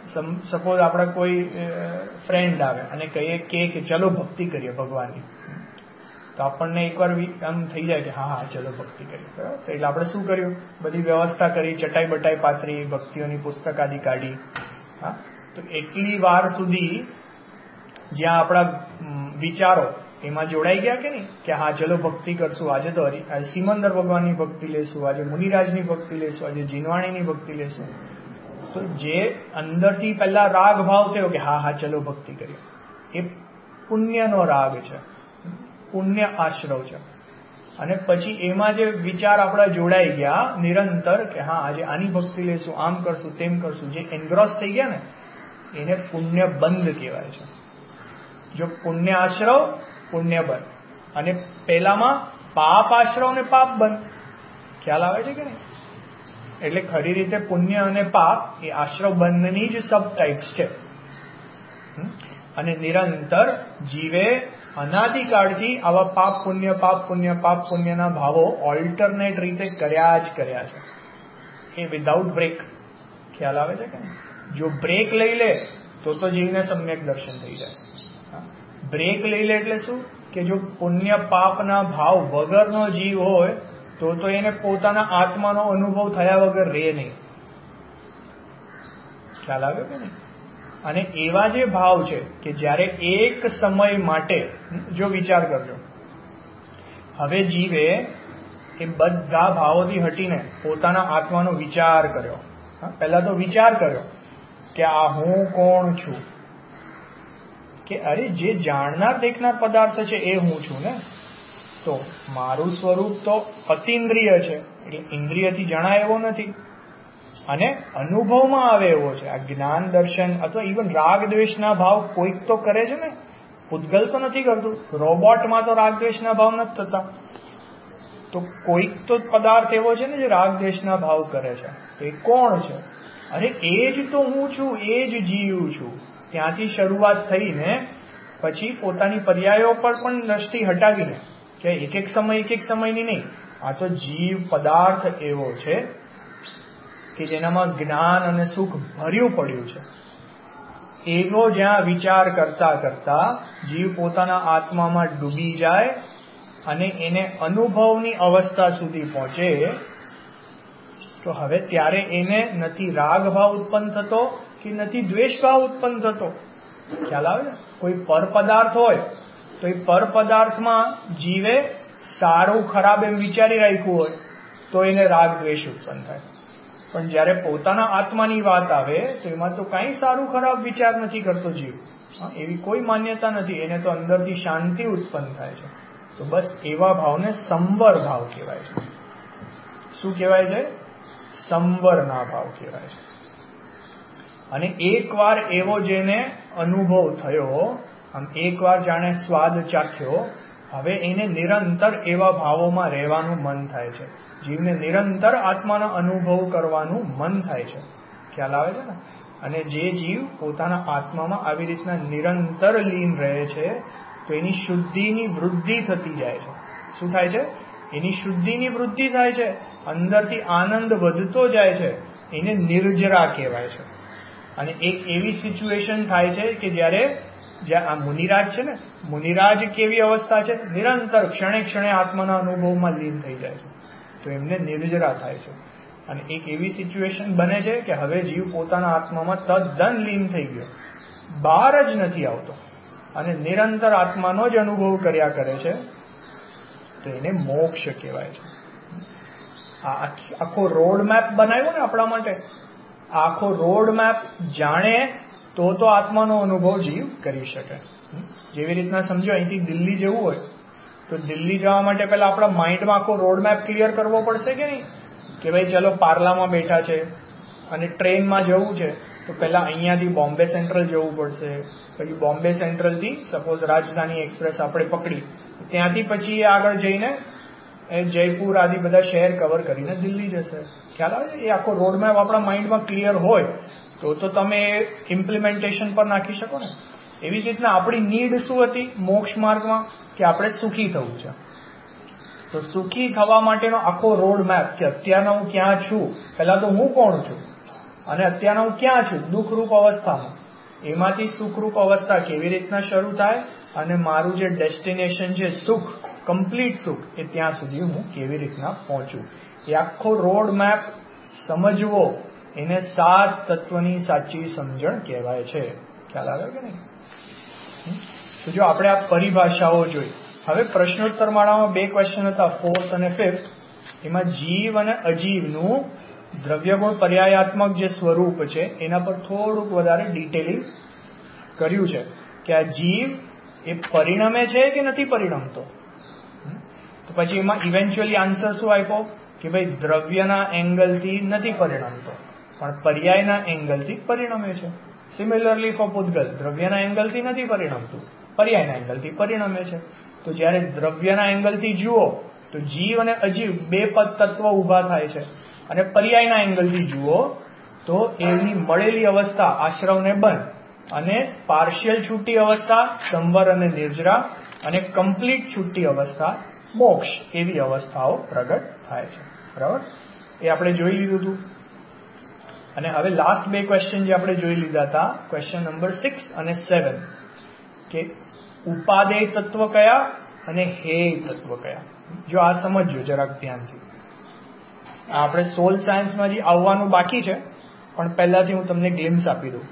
S1: સપોઝ આપણા કોઈ ફ્રેન્ડ આવે અને કહીએ કે ચલો ભક્તિ કરીએ ભગવાનની, તો આપણને એકવાર આમ થઈ જાય કે હા ચલો ભક્તિ કરીએ. બરાબર, તો એટલે આપણે શું કર્યું? બધી વ્યવસ્થા કરી, ચટાઈ બટાઈ પાથરી, ભક્તિઓની પુસ્તક આદિ કાઢી. હા, તો એટલી વાર સુધી જ્યાં આપણા વિચારો એમાં જોડાઈ ગયા કે નહીં, કે હા ચલો ભક્તિ કરશું, આજે તો સિમંદર ભગવાનની ભક્તિ લેશું, આજે મુનિરાજની ભક્તિ લેશું, આજે જીનવાણીની ભક્તિ લેશું. તો જે અંદરથી પહેલા રાગ ભાવ થયો કે હા ચલો ભક્તિ કરીએ, એ પુણ્યનો રાગ છે, પુણ્ય આશ્રવ છે. અને પછી એમાં જે વિચાર આપણા જોડાઈ ગયા નિરંતર કે હા આજે આની ભક્તિ લેશું, આમ કરશું, તેમ કરશું, જે એન્ગ્રોસ થઈ ગયા ને એને પુણ્ય બંધ કહેવાય છે. જો પુણ્ય આશ્રવ પુણ્ય બંધ, અને પેલામાં પાપ આશ્રવ ને પાપ બંધ. ખ્યાલ આવે છે કે નહીં? એટલે ખરી રીતે પુણ્ય અને પાપ એ આશ્રવ બંધની જ સબ ટાઈપ્સ છે. અને નિરંતર જીવે અનાદિકાળથી આવા પાપ પુણ્યના ભાવો ઓલ્ટરનેટ રીતે કર્યા જ કર્યા છે, એ વિધાઉટ બ્રેક. ખ્યાલ આવે છે કે નહીં? જો બ્રેક લઈ લે તો જીવને સમ્યક દર્શન થઈ જાય. બ્રેક લઈ લે એટલે શું? કે જો પુણ્ય પાપના ભાવ વગરનો જીવ હોય તો એને પોતાના આત્માનો અનુભવ થયા વગર રહે નહીં. ખ્યાલ આવ્યો કે નહીં? અને એવા જે ભાવ છે કે જ્યારે એક સમય માટે, જો વિચાર કરજો, હવે જીવે એ બધા ભાવોથી હટીને પોતાના આત્માનો વિચાર કર્યો. પહેલા તો વિચાર કર્યો કે આ હું કોણ છું, કે અરે જે જાણનાર દેખનાર પદાર્થ છે એ હું છું ને, તો મારું સ્વરૂપ તો અતિન્દ્રિય છે, એટલે ઇન્દ્રિયથી જણાય એવો નથી, અને અનુભવમાં આવે એવો છે. આ જ્ઞાન દર્શન અથવા ઇવન રાગ દ્વેષના ભાવ કોઈક તો કરે છે ને, પૂતગલ તો નથી કરતું. રોબોટમાં તો રાગ દ્વેષના ભાવ નથી થતા, તો કોઈક તો પદાર્થ એવો છે ને જે રાગ દ્વેષના ભાવ કરે છે. તો એ કોણ છે? અરે એ જ તો હું છું, એ જ જીવ છું. ત્યાંથી શરૂઆત થઈને પછી પોતાની પર્યાયો પર પણ દ્રષ્ટિ હટાવીને, કે એક એક સમયની નહીં, આ તો જીવ પદાર્થ એવો છે કે જેનામાં જ્ઞાન અને સુખ ભર્યું પડ્યું છે. એવો જ્યાં વિચાર કરતા કરતા જીવ પોતાના આત્મામાં ડૂબી જાય અને એને અનુભવની અવસ્થા સુધી પહોંચે, તો હવે ત્યારે એને નથી રાગ ભાવ ઉત્પન્ન થતો કે નથી દ્વેષ ભાવ ઉત્પન્ન થતો. ખ્યાલ આવે ને? કોઈ પર પદાર્થ હોય તો એ પર પદાર્થમાં જીવે સારું ખરાબ એમ વિચારી રાખ્યું હોય તો એને રાગ દ્વેષ ઉત્પન્ન થાય. પણ જ્યારે પોતાના આત્માની વાત આવે તો એમાં તો કાંઈ સારું ખરાબ વિચાર નથી કરતો જીવ. એવી કોઈ માન્યતા નથી, એને તો અંદરથી શાંતિ ઉત્પન્ન થાય છે. તો બસ એવા ભાવને સંવર ભાવ કહેવાય છે. શું કહેવાય છે? સંવરના ભાવ કહેવાય છે. અને એકવાર એવો જેને અનુભવ થયો, આમ એકવાર જાણે સ્વાદ ચાખ્યો, હવે એને નિરંતર એવા ભાવોમાં રહેવાનું મન થાય છે. જીવને નિરંતર આત્માનો અનુભવ કરવાનું મન થાય છે. ખ્યાલ આવે છે ને? અને જે જીવ પોતાના આત્મામાં આવી રીતના નિરંતર લીન રહે છે તો એની શુદ્ધિની વૃદ્ધિ થતી જાય છે. શું થાય છે? એની શુદ્ધિની વૃદ્ધિ થાય છે, અંદરથી આનંદ વધતો જાય છે. એને નિર્જરા કહેવાય છે. અને એક એવી સિચ્યુએશન થાય છે કે જ્યારે આ મુનિરાજ છે ને, મુનિરાજ કેવી અવસ્થા છે? નિરંતર ક્ષણે ક્ષણે આત્માના અનુભવમાં લીન થઈ જાય છે, તો એમને નિર્જરા થાય છે. અને એક એવી સિચ્યુએશન બને છે કે હવે જીવ પોતાના આત્મામાં તદ્દન લીન થઈ ગયો, બહાર જ નથી આવતો અને નિરંતર આત્માનો જ અનુભવ કર્યા કરે છે, તો એને મોક્ષ કહેવાય છે. આ આખો રોડ મેપ બનાવ્યો ને આપણા માટે, આખો રોડ મેપ જાણે તો આત્માનો અનુભવ જીવ કરી શકે. જેવી રીતના સમજો, અહીંથી દિલ્હી જવું હોય તો દિલ્હી જવા માટે પહેલા આપણા માઇન્ડમાં આખો રોડ મેપ ક્લિયર કરવો પડશે કે નહીં? કે ભાઈ ચલો પાર્લામાં બેઠા છે અને ટ્રેનમાં જવું છે, તો પહેલા અહીંયાથી બોમ્બે સેન્ટ્રલ જવું પડશે, પછી બોમ્બે સેન્ટ્રલથી સપોઝ રાજધાની એક્સપ્રેસ આપણે પકડી, ત્યાંથી પછી આગળ જઈને જયપુર આદિ બધા શહેર કવર કરીને દિલ્હી જશે. ખ્યાલ આવે? એ આખો રોડ મેપ આપણા માઇન્ડમાં ક્લિયર હોય તો તમે ઇમ્પ્લિમેન્ટેશન પર નાખી શકો ને. એવી જ રીતના આપણી નીડ શું હતી મોક્ષ માર્ગમાં? કે આપણે સુખી થવું છે. તો સુખી થવા માટેનો આખો રોડ મેપ, કે અત્યારના હું ક્યાં છું, પહેલા તો હું કોણ છું, અને અત્યારે હું ક્યાં છું? દુઃખરૂપ અવસ્થામાં. એમાંથી સુખરૂપ અવસ્થા કેવી રીતના શરૂ થાય અને મારું જે ડેસ્ટિનેશન છે સુખ, કમ્પ્લીટ સુખ, એ ત્યાં સુધી હું કેવી રીતના પહોંચું, એ આખો રોડ મેપ સમજવો, એને 7 તત્વની સાચી સમજણ કહેવાય છે. ખ્યાલ આવે કે નહીં? તો જો આપણે આ પરિભાષાઓ જોઈ, હવે પ્રશ્નોત્તર માળામાં 2 ક્વેશ્ચન હતા, 4th અને 5th. એમાં જીવ અને અજીવનું દ્રવ્યગુણ પર્યાયાત્મક જે સ્વરૂપ છે એના પર થોડુંક વધારે ડિટેલિંગ કર્યું છે કે આ જીવ એ પરિણમે છે કે નથી પરિણમતો. તો પછી એમાં ઇવેન્ચ્યુઅલી આન્સર શું આપ્યો કે ભાઈ દ્રવ્યના એંગલથી નથી પરિણમતો, પણ પર્યાયના એંગલથી પરિણમે છે. સિમિલરલી ફોર પૂતગલ, દ્રવ્યના એંગલથી નથી પરિણમતું, પર્યાયના એંગલથી પરિણમે છે. તો જ્યારે દ્રવ્યના એંગલથી જુઓ તો જીવ અને અજીવ 2 તત્વ ઊભા થાય છે, અને પર્યાયના એંગલથી જુઓ તો એની મળેલી અવસ્થા આશ્રવને બંધ, અને પાર્શિયલ છૂટી અવસ્થા સંવર અને નિર્જરા, અને કમ્પ્લીટ છૂટી અવસ્થા મોક્ષ, એવી અવસ્થાઓ પ્રગટ થાય છે. બરાબર? એ આપણે જોઈ લીધું હતું. અને હવે લાસ્ટ 2 ક્વેશ્ચન જે આપણે જોઈ લીધા હતા, ક્વેશ્ચન નંબર 6 અને 7, કે ઉપાદેય તત્વ કયા અને હેય તત્વ કયા. જો આ સમજજો જરાક ધ્યાનથી. આપણે સોલ સાયન્સમાં જે આવવાનું બાકી છે, પણ પહેલાથી હું તમને ગ્લિમ્સ આપી દઉં.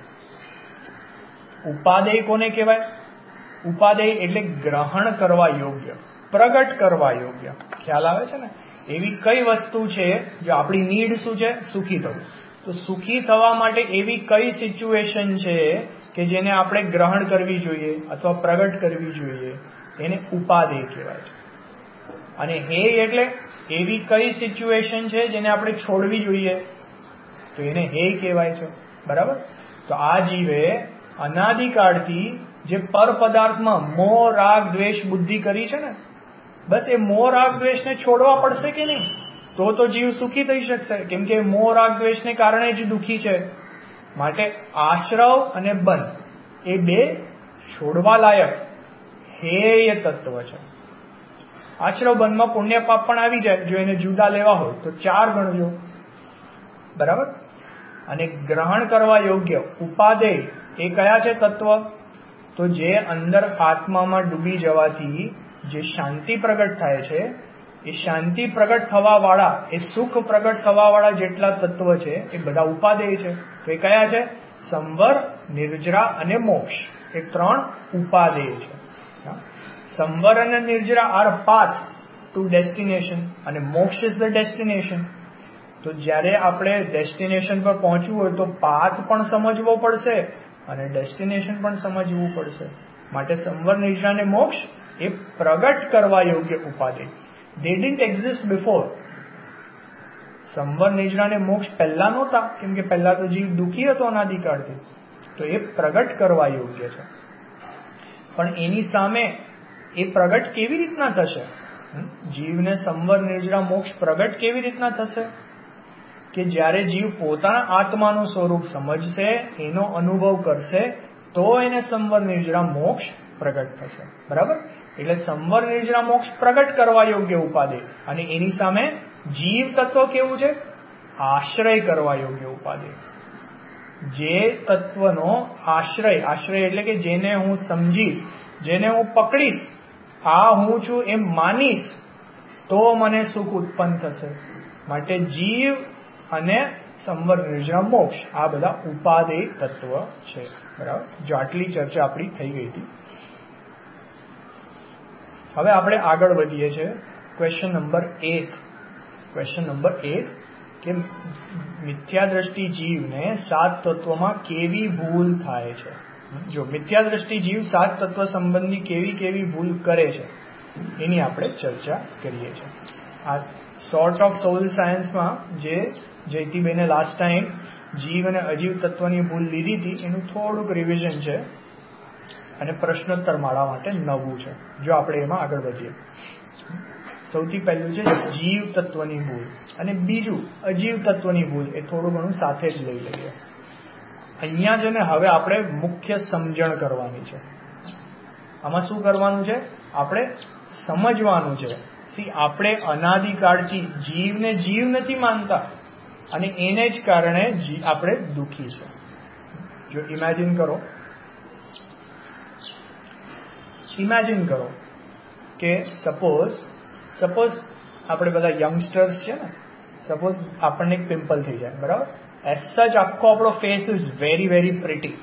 S1: ઉપાદેય કોને કહેવાય? ઉપાદેય એટલે ગ્રહણ કરવા યોગ્ય, પ્રગટ કરવા યોગ્ય. ખ્યાલ આવે છે ને? એવી કઈ વસ્તુ છે, જો આપણી નીડ શું છે? સુખી થવું. તો સુખી થવા માટે એવી કઈ સિચ્યુએશન છે કે જેને આપણે ગ્રહણ કરવી જોઈએ અથવા પ્રગટ કરવી જોઈએ, એને ઉપાદેય કહેવાય છે. અને હેય એટલે એવી કઈ સિચ્યુએશન છે જેને આપણે છોડવી જોઈએ, તો એને હેય કહેવાય છે. બરાબર? તો આ જીવે અનાદિકાળથી જે પર પદાર્થમાં મોહ, રાગ, દ્વેષ, બુદ્ધિ કરી છે ને, બસ એ મોહ, રાગ, દ્વેષને છોડવા પડશે કે નહીં, તો જીવ સુખી થઈ શકશે. કેમ કે મોહ, રાગ, દ્વેષને કારણે જ દુઃખી છે. માટે આશ્રવ અને બંધ એ 2 છોડવા લાયક હેય તત્વ છે. આશ્રવ બંધમાં પુણ્ય પાપ પણ આવી જાય, જો એને જુદા લેવા હોય તો 4 ગણજો. બરાબર? અને ગ્રહણ કરવા યોગ્ય ઉપાદેય એ કયા છે તત્વ? તો જે અંદર આત્મામાં ડૂબી જવાથી જે શાંતિ પ્રગટ થાય છે, એ શાંતિ પ્રગટ થવા વાળા, એ સુખ પ્રગટ થવા વાળા જેટલા તત્વ છે એ બધા ઉપાદેય છે. તો એ કયા છે? સંવર, નિર્જરા અને મોક્ષ. એ 3 ઉપાદેય છે. સંવર અને નિર્જરા આર પાથ ટુ ડેસ્ટિનેશન, અને મોક્ષ ઇઝ ધ ડેસ્ટિનેશન. તો જ્યારે આપણે ડેસ્ટિનેશન પર પહોંચવું હોય તો પાથ પણ સમજવો પડશે અને ડેસ્ટિનેશન પણ સમજવું પડશે. માટે સંવર, નિર્જરા અને મોક્ષ એ પ્રગટ કરવા યોગ્ય ઉપાદેય. They didn't exist before. સંવર, નિર્જરા અને મોક્ષ પહેલા નહોતા, કેમ કે પહેલા તો જીવ દુઃખી હતો અનાદિકાળથી. તો એ પ્રગટ કરવા યોગ્ય છે. પણ એની સામે એ પ્રગટ કેવી રીતના થશે? જીવને સંવર, નિર્જરા, મોક્ષ પ્રગટ કેવી રીતના થશે? કે જ્યારે જીવ પોતાના આત્માનું સ્વરૂપ સમજશે, એનો અનુભવ કરશે, તો એને સંવર, નિર્જરા, મોક્ષ પ્રગટ થશે. બરાબર? એટલે સંવર, નિર્જરા, મોક્ષ પ્રગટ કરવા યોગ્ય ઉપાદેય. અને એની સામે જીવ તત્વ કેવું છે? આશ્રય કરવા યોગ્ય ઉપાદેય. જે તત્વનો આશ્રય એટલે કે જેને હું સમજીશ, જેને હું પકડીશ, આ હું છું એમ માનીશ, તો મને સુખ ઉત્પન્ન થશે. માટે જીવ અને સંવર, નિર્જરા, મોક્ષ આ બધા ઉપાદેય તત્વ છે. બરાબર? જો આટલી ચર્ચા આપણી થઈ ગઈ હતી. હવે આપણે આગળ વધીએ છીએ. Question number 8. ક્વેશ્ચન નંબર 8 કે મિથ્યા દ્રષ્ટિ જીવને 7 તત્વમાં કેવી ભૂલ થાય છે. જો મિથ્યા દ્રષ્ટિ જીવ 7 તત્વ સંબંધી કેવી ભૂલ કરે છે, એની આપણે ચર્ચા કરીએ છીએ. આ સોર્ટ ઓફ સોલ સાયન્સમાં જે જયતીબેને લાસ્ટ ટાઈમ જીવ અને અજીવ તત્વની ભૂલ લીધી હતી, એનું થોડુંક રિવિઝન છે અને પ્રશ્નોત્તર માળા માટે નવું છે. જો આપણે એમાં આગળ વધીએ, સૌથી પહેલું છે જીવ તત્વની ભૂલ, અને બીજું અજીવ તત્વની ભૂલ. એ થોડું ઘણું સાથે જ લઈ લઈએ. અહીંયા છે ને, હવે આપણે મુખ્ય સમજણ કરવાની છે. આમાં શું કરવાનું છે? આપણે સમજવાનું છે. આપણે અનાદિકાળથી જીવને જીવ નથી માનતા. અને એને જ કારણે આપણે દુઃખી છે. જો ઇમેજિન કરો કે સપોઝ આપણે બધા યંગસ્ટર્સ છે ને, સપોઝ આપણને એક પિમ્પલ થઈ જાય, બરાબર. એઝ સચ આખો આપણો face is very very pretty,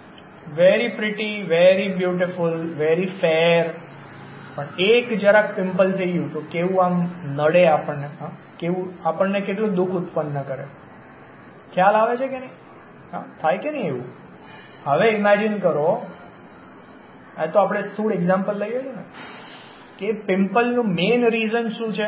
S1: very beautiful, very fair, પણ એક જરાક પિમ્પલ થઈ ગયું તો કેવું આમ નડે આપણને, આપણને કેટલું દુઃખ ઉત્પન્ન કરે. ખ્યાલ આવે છે કે નહીં? થાય કે નહીં એવું? હવે ઇમેજિન કરો, આ તો આપણે સ્થૂળ એક્ઝામ્પલ લઈએ છીએ ને, કે પિમ્પલનું મેઇન રીઝન શું છે?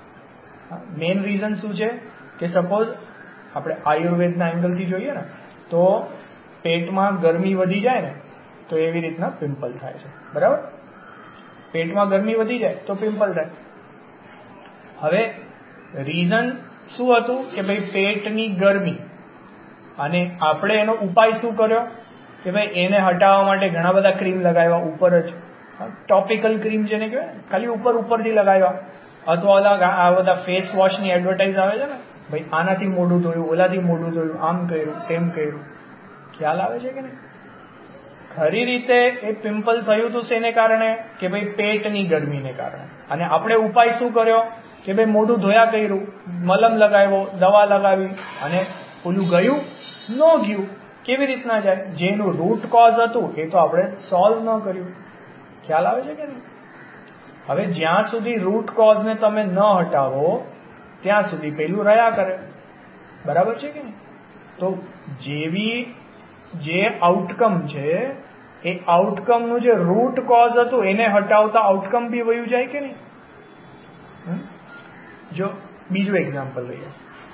S1: કે સપોઝ આપણે આયુર્વેદના એંગલથી જોઈએ ને તો પેટમાં ગરમી વધી જાય ને તો એવી રીતના પિમ્પલ થાય છે, બરાબર. પેટમાં ગરમી વધી જાય તો પિમ્પલ થાય. હવે રીઝન શું હતું? કે ભાઈ પેટની ગરમી, અને આપણે એનો ઉપાય શું કર્યો? કે ભાઈ એને હટાવવા માટે ઘણા બધા ક્રીમ લગાવ્યા ઉપર જ, ટોપિકલ ક્રીમ જેને કહેવાય, ખાલી ઉપરથી લગાવ્યા. અથવા આ બધા ફેસ વોશની એડવર્ટાઇઝ આવે છે ને, ભાઈ આનાથી મોઢું ધોયું, ઓલાથી મોઢું ધોયું, આમ કર્યું, તેમ કર્યું. ખ્યાલ આવે છે કે નહીં? ખરી રીતે એ પિમ્પલ થયું હતું શેને કારણે? કે ભાઈ પેટની ગરમીને કારણે. અને આપણે ઉપાય શું કર્યો? કે ભાઈ મોઢું ધોયા કર્યું, મલમ લગાવ્યો, દવા લગાવી, અને ઓલું ગયું ન ગયું. કેવી રીતના જાય? જેનું રૂટ કોઝ હતું એ તો આપણે સોલ્વ ન કર્યું. ખ્યાલ આવે છે કે નહીં? હવે જ્યાં સુધી રૂટ કોઝને તમે ન હટાવો ત્યાં સુધી પેલું રહ્યા કરે, બરાબર છે કે નહીં? તો જે આઉટકમ છે એ આઉટકમનું જે રૂટ કોઝ હતું એને હટાવતા આઉટકમ બી વયું જાય કે નહીં? જો બીજું એક્ઝામ્પલ લઈએ,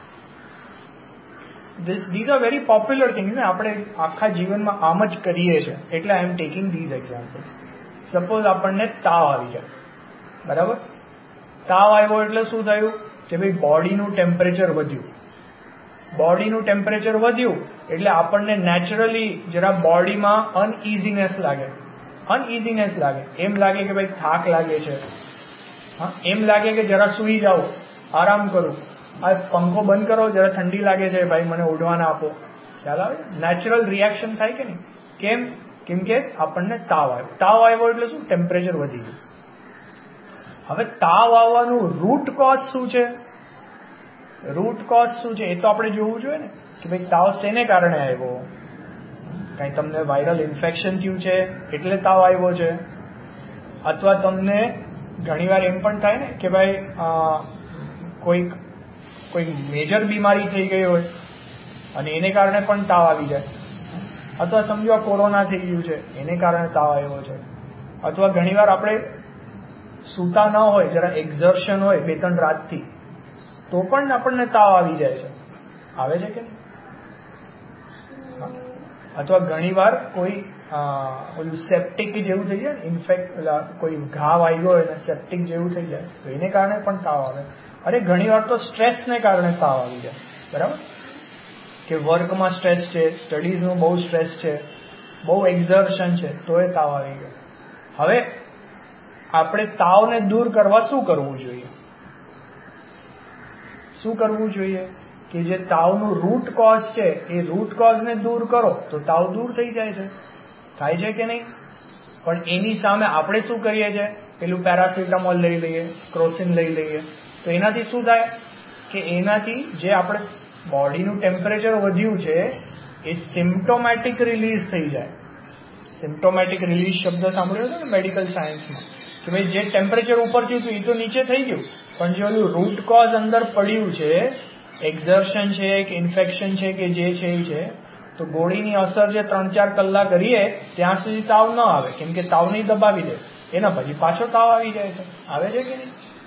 S1: these are very popular things ને, આપણે આખા જીવનમાં આમ જ કરીએ છીએ, એટલે I am taking these examples. Suppose આપણને તાવ આવી જાય, બરાબર. તાવ આવ્યો એટલે શું થયું? કે ભાઈ બોડીનું ટેમ્પરેચર વધ્યું એટલે આપણને નેચરલી જરા બોડીમાં અનઇઝીનેસ લાગે. એમ લાગે કે ભાઈ થાક લાગે છે, એમ લાગે કે જરા સૂઈ જાઓ, આરામ કરું, આ પંખો બંધ કરો, જરા ઠંડી લાગે છે, ભાઈ મને ઓઢવાના આપો. ખ્યાલ આવે? નેચરલ રિએક્શન થાય કે નહીં? કેમ કે આપણને તાવ આવ્યો એટલે શું? ટેમ્પરેચર વધી ગયું. હવે તાવ આવવાનું રૂટ કોઝ શું છે? એ તો આપણે જોવું જોઈએ ને, કે ભાઈ તાવ શેને કારણે આવ્યો? કઈ તમને વાયરલ ઇન્ફેક્શન થયું છે એટલે તાવ આવ્યો છે? અથવા તમને ઘણીવાર એમ પણ થાય ને કે ભાઈ કોઈ મેજર બીમારી થઈ ગઈ હોય અને એને કારણે પણ તાવ આવી જાય. અથવા સમજો કોરોના થઈ ગયું છે એને કારણે તાવ આવ્યો છે. અથવા ઘણીવાર આપણે સૂતા ન હોય, જરા એક્ઝર્શન હોય 2-3 રાતથી, તો પણ આપણને તાવ આવી જાય છે. આવે છે કે નહીં? અથવા ઘણીવાર કોઈ ઓલું સેપ્ટિક જેવું થઈ જાય ને, કોઈ ઘા વાગ્યો હોય ને સેપ્ટિક જેવું થઈ જાય તો એને કારણે પણ તાવ આવે. અરે ઘણીવાર તો સ્ટ્રેસને કારણે તાવ આવી જાય, બરાબર. કે વર્કમાં સ્ટ્રેસ છે, સ્ટડીઝનું બહુ સ્ટ્રેસ છે, બહુ એક્ઝર્શન છે, તો એ તાવ આવી ગયો. હવે આપણે તાવને દૂર કરવા શું કરવું જોઈએ? કે જે તાવનું રૂટ કોઝ છે એ રૂટ કોઝને દૂર કરો તો તાવ દૂર થઈ જાય છે. થાય છે કે નહીં? પણ એની સામે આપણે શું કરીએ છીએ? પેલું પેરાસિટામોલ લઈ લઈએ, ક્રોસિન લઈ લઈએ. તો એનાથી શું થાય? કે એનાથી જે આપણે બોડીનું ટેમ્પરેચર વધ્યું છે એ સિમ્પ્ટોમેટિક રિલીઝ થઈ જાય. સિમ્પ્ટોમેટિક રિલીઝ શબ્દ સાંભળ્યો છે ને મેડિકલ સાયન્સમાં, કે ભાઈ જે ટેમ્પરેચર ઉપર થયું હતું એ તો નીચે થઈ ગયું, પણ જે ઓલું રૂટ કોઝ અંદર પડ્યું છે, એક્ઝર્શન છે કે ઇન્ફેક્શન છે કે જે છે એ છે, તો ગોળીની અસર જે 3-4 કલાક કરીએ ત્યાં સુધી તાવ ન આવે, કેમ કે તાવ નહીં દબાવી દે, એના પછી પાછો તાવ આવી જાય છે. આવે છે કે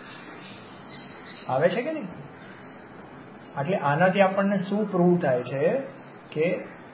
S1: નહીં? એટલે આનાથી આપણને શું પ્રૂવ થાય છે? કે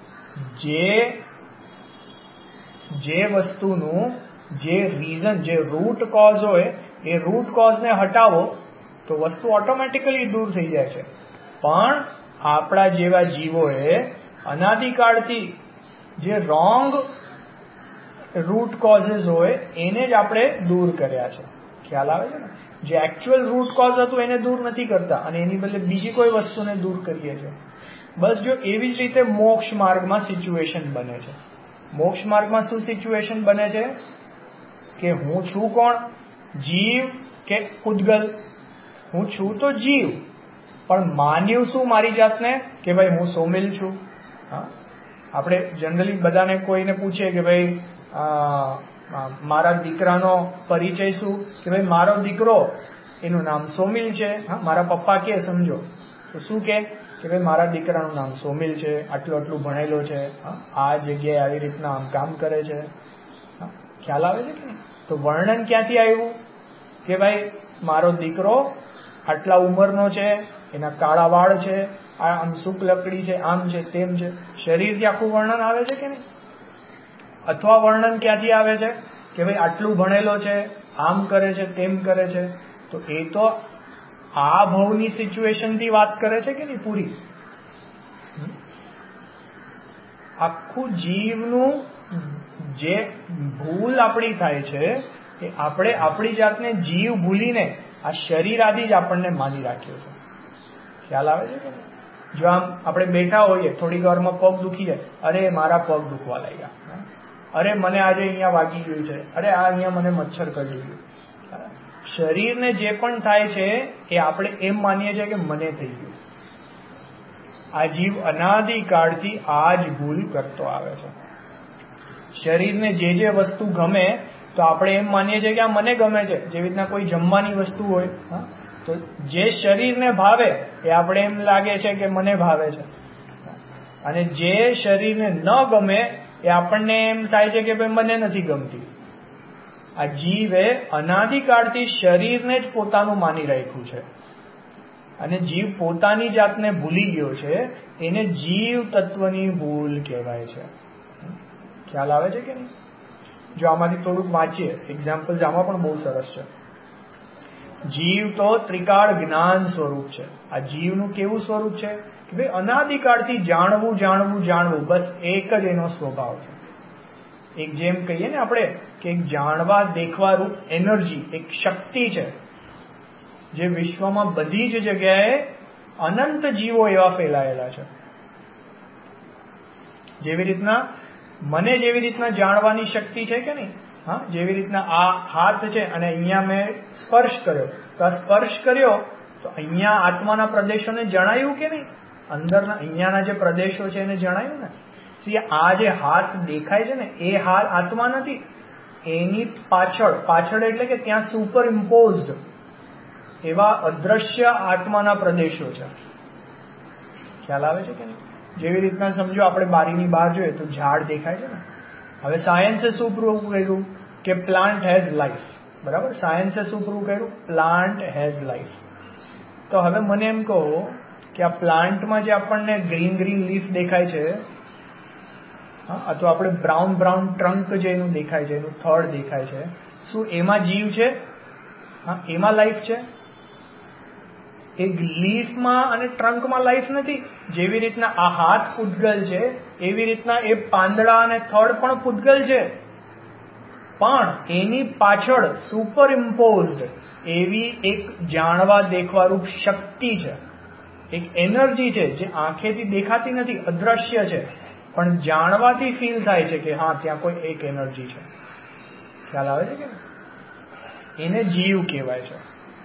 S1: જે વસ્તુનું જે રીઝન, જે રૂટ કોઝ હોય એ રૂટ કોઝને હટાવો તો વસ્તુ ઓટોમેટિકલી દૂર થઈ જાય છે. પણ આપણા જેવા જીવોએ અનાદિકાળથી જે રોંગ રૂટ કોઝિસ હોય એને જ આપણે દૂર કર્યા છે. ખ્યાલ આવે છે ને? જે એકચ્યુઅલ રૂટ કોઝ હતું એને દૂર નથી કરતા અને એની બદલે બીજી કોઈ વસ્તુને દૂર કરીએ છીએ. બસ જો એવી જ રીતે મોક્ષ માર્ગમાં સિચ્યુએશન બને છે. મોક્ષ માર્ગમાં શું સિચ્યુએશન બને છે કે હું છું કોણ? જીવ કે પૂતગલ? હું છું તો જીવ, પણ માન્યું શું મારી જાતને કે ભાઈ હું સોમિલ છું. હા, આપણે જનરલી બધાને કોઈને પૂછીએ કે ભાઈ મારા દીકરાનો પરિચય શું, કે ભાઈ મારો દીકરો એનું નામ સોમિલ છે. હા, મારા પપ્પા કે સમજો તો શું કે ભાઈ મારા દીકરાનું નામ સોમિલ છે, આટલું ભણેલો છે, આ જગ્યાએ આવી રીતના આમ કામ કરે છે. ખ્યાલ આવે છે કે નહીં? તો વર્ણન ક્યાંથી આવ્યું કે ભાઈ મારો દીકરો આટલા ઉંમરનો છે, એના કાળા વાળ છે, આમ શુક્લકડી છે, આમ છે, તેમ છે. શરીરથી આખું વર્ણન આવે છે કે નહીં? અથવા વર્ણન ક્યાંથી આવે છે કે ભાઈ આટલું ભણેલો છે, આમ કરે છે, તેમ કરે છે. તો એ તો આ ભવની સિચ્યુએશનથી વાત કરે છે કે નહીં પૂરી? આખું જીવનું જે ભૂલ આપણી થાય છે એ આપણે આપણી જાતને જીવ ભૂલીને આ શરીર આદિ જ આપણને માની રાખ્યો છે. ખ્યાલ આવે છે કે નહીં? જો આમ આપણે બેઠા હોઈએ, થોડીક વારમાં પગ દુખી જાય, અરે મારા પગ દુખવા લાગ્યા, અરે મને આજે અહીંયા વાગી ગયું છે, અરે આ અહીંયા મને મચ્છર કરડી ગયું. શરીરને જે પણ થાય છે એ આપણે એમ માનીએ છીએ કે મને થઈ ગયું. આ જીવ અનાદિકાળથી આ જ ભૂલ કરતો આવે છે. શરીરને જે વસ્તુ ગમે તો આપણે એમ માનીએ છીએ કે આ મને ગમે છે. જેવી રીતના કોઈ જમવાની વસ્તુ હોય, તો જે શરીરને ભાવે એ આપણે એમ લાગે છે કે મને ભાવે છે, અને જે શરીરને ન ગમે એ આપણને એમ થાય છે કે ભાઈ મને નથી ગમતી. આ જીવે અનાદિકાળથી શરીરને જ પોતાનું માની રાખ્યું છે, અને જીવ પોતાની જાતને ભૂલી ગયો છે. એને જીવ તત્વની ભૂલ કહેવાય છે. ખ્યાલ આવે છે કે નહીં? જો આમાંથી થોડુંક વાંચીએ, એક્ઝામ્પલ્સ આમાં પણ બહુ સરસ છે. જીવ તો ત્રિકાળ જ્ઞાન સ્વરૂપ છે. આ જીવનું કેવું સ્વરૂપ છે કે ભાઈ અનાદિકાળથી જાણવું જાણવું જાણવું, બસ એક જ એનો સ્વભાવ છે. એક જેમ કહીએ ને આપણે કે એક જાણવા દેખવા રૂપ એનર્જી, એક શક્તિ છે જે વિશ્વમાં બધી જ જગ્યાએ અનંત જીવો એવા ફેલાયેલા છે. જેવી રીતના મને જેવી રીતના જાણવાની શક્તિ છે કે નહીં, હા, જેવી રીતના આ હાથ છે અને અહીંયા મેં સ્પર્શ કર્યો, તો આ સ્પર્શ કર્યો તો અહીંયા આત્માના પ્રદેશોને જણાયું કે નહીં? અંદરના અહીંયાના જે પ્રદેશો છે એને જણાયું ને? આ જે હાથ દેખાય છે ને એ હાથ આત્મા નથી, એની પાછળ એટલે કે ત્યાં સુપર ઇમ્પોઝડ એવા અદ્રશ્ય આત્માના પ્રદેશો છે. ખ્યાલ આવે છે કે નહીં? જેવી રીતના સમજો આપણે બારીની બહાર જોઈએ તો ઝાડ દેખાય છે ને. હવે સાયન્સે શું પ્રૂવ કર્યું કે પ્લાન્ટ હેઝ લાઈફ. બરાબર, સાયન્સે શું પ્રૂવ કર્યું? Plant has life. તો હવે મને એમ કહો કે આ પ્લાન્ટમાં જે આપણને ગ્રીન ગ્રીન લીફ દેખાય છે, અથવા આપણે બ્રાઉન ટ્રંક જે એનું દેખાય છે, એનું થડ દેખાય છે, શું એમાં જીવ છે? હા, એમાં લાઈફ છે. એક લીફમાં અને ટ્રંકમાં લાઈફ નથી. જેવી રીતના આ હાથ પૂતગલ છે એવી રીતના એ પાંદડા અને થડ પણ પૂતગલ છે, પણ એની પાછળ સુપર ઇમ્પોઝડ એવી એક જાણવા દેખવા રૂપ શક્તિ છે, એક એનર્જી છે જે આંખેથી દેખાતી નથી, અદ્રશ્ય છે, પણ જાણવાથી ફીલ થાય છે કે હા ત્યાં કોઈ એક એનર્જી છે. ખ્યાલ આવે છે કે એને જીવ કહેવાય છે.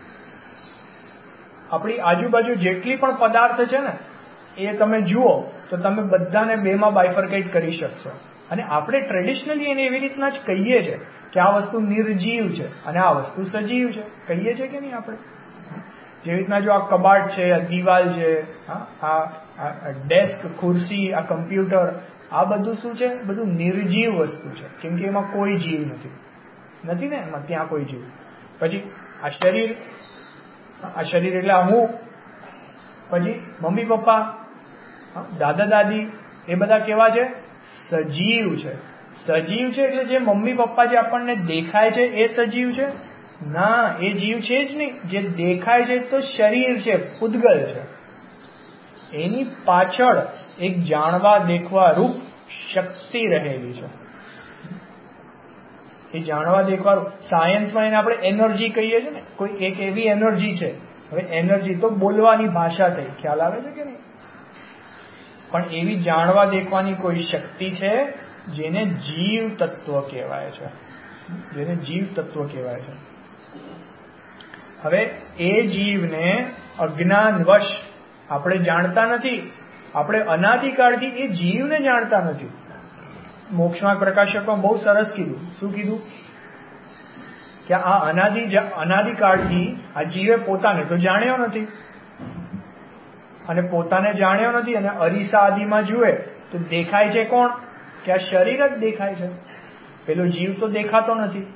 S1: આપણી આજુબાજુ જેટલી પણ પદાર્થ છે ને એ તમે જુઓ તો તમે બધાને બેમાં બાયફર્કેટ કરી શકશો. અને આપણે ટ્રેડિશનલી એને એવી રીતના જ કહીએ છીએ કે આ વસ્તુ નિર્જીવ છે અને આ વસ્તુ સજીવ છે. કહીએ છીએ કે નહીં આપણે? જેવી રીતના જો આ કબાટ છે, આ દિવાલ છે, આ ડેસ્ક, ખુરશી, આ કમ્પ્યુટર, આ બધું શું છે? બધું નિર્જીવ વસ્તુ છે, કેમ કે એમાં કોઈ જીવ નથી ને એમાં ત્યાં કોઈ જીવ. પછી આ શરીર એટલે હું, પછી મમ્મી પપ્પા, દાદા દાદી, એ બધા કેવા છે? સજીવ છે. સજીવ છે એટલે જે મમ્મી પપ્પા જે આપણને દેખાય છે એ સજીવ છે? ના, એ જીવ છે જ નહીં. જે દેખાય છે તો શરીર છે, પૂતગલ છે. એની પાછળ એક જાણવા દેખવા રૂપ શક્તિ રહેલી છે. એ જાણવા દેખવાનું. સાયન્સમાં એને આપણે એનર્જી કહીએ છીએ ને, કોઈ એક એવી એનર્જી છે. હવે એનર્જી તો બોલવાની ભાષા થઈ, ખ્યાલ આવે છે કે નહીં? પણ એવી જાણવા દેખવાની કોઈ શક્તિ છે જેને જીવ તત્વ કહેવાય છે, જેને જીવ તત્વ કહેવાય છે. હવે એ જીવને અજ્ઞાનવશ આપણે જાણતા નથી. આપણે અનાદિકાળથી એ જીવને જાણતા નથી. મોક્ષમાં પ્રકાશકમાં બહુ સરસ કીધું. શું કીધું? કે આ અનાદિકાળથી આ જીવે પોતાને તો જાણ્યો નથી, અને પોતાને જાણ્યો નથી, અને અરીસા આદિમાં જુએ તો દેખાય છે કોણ? કે આ શરીર જ દેખાય છે. પેલો જીવ તો દેખાતો નથી.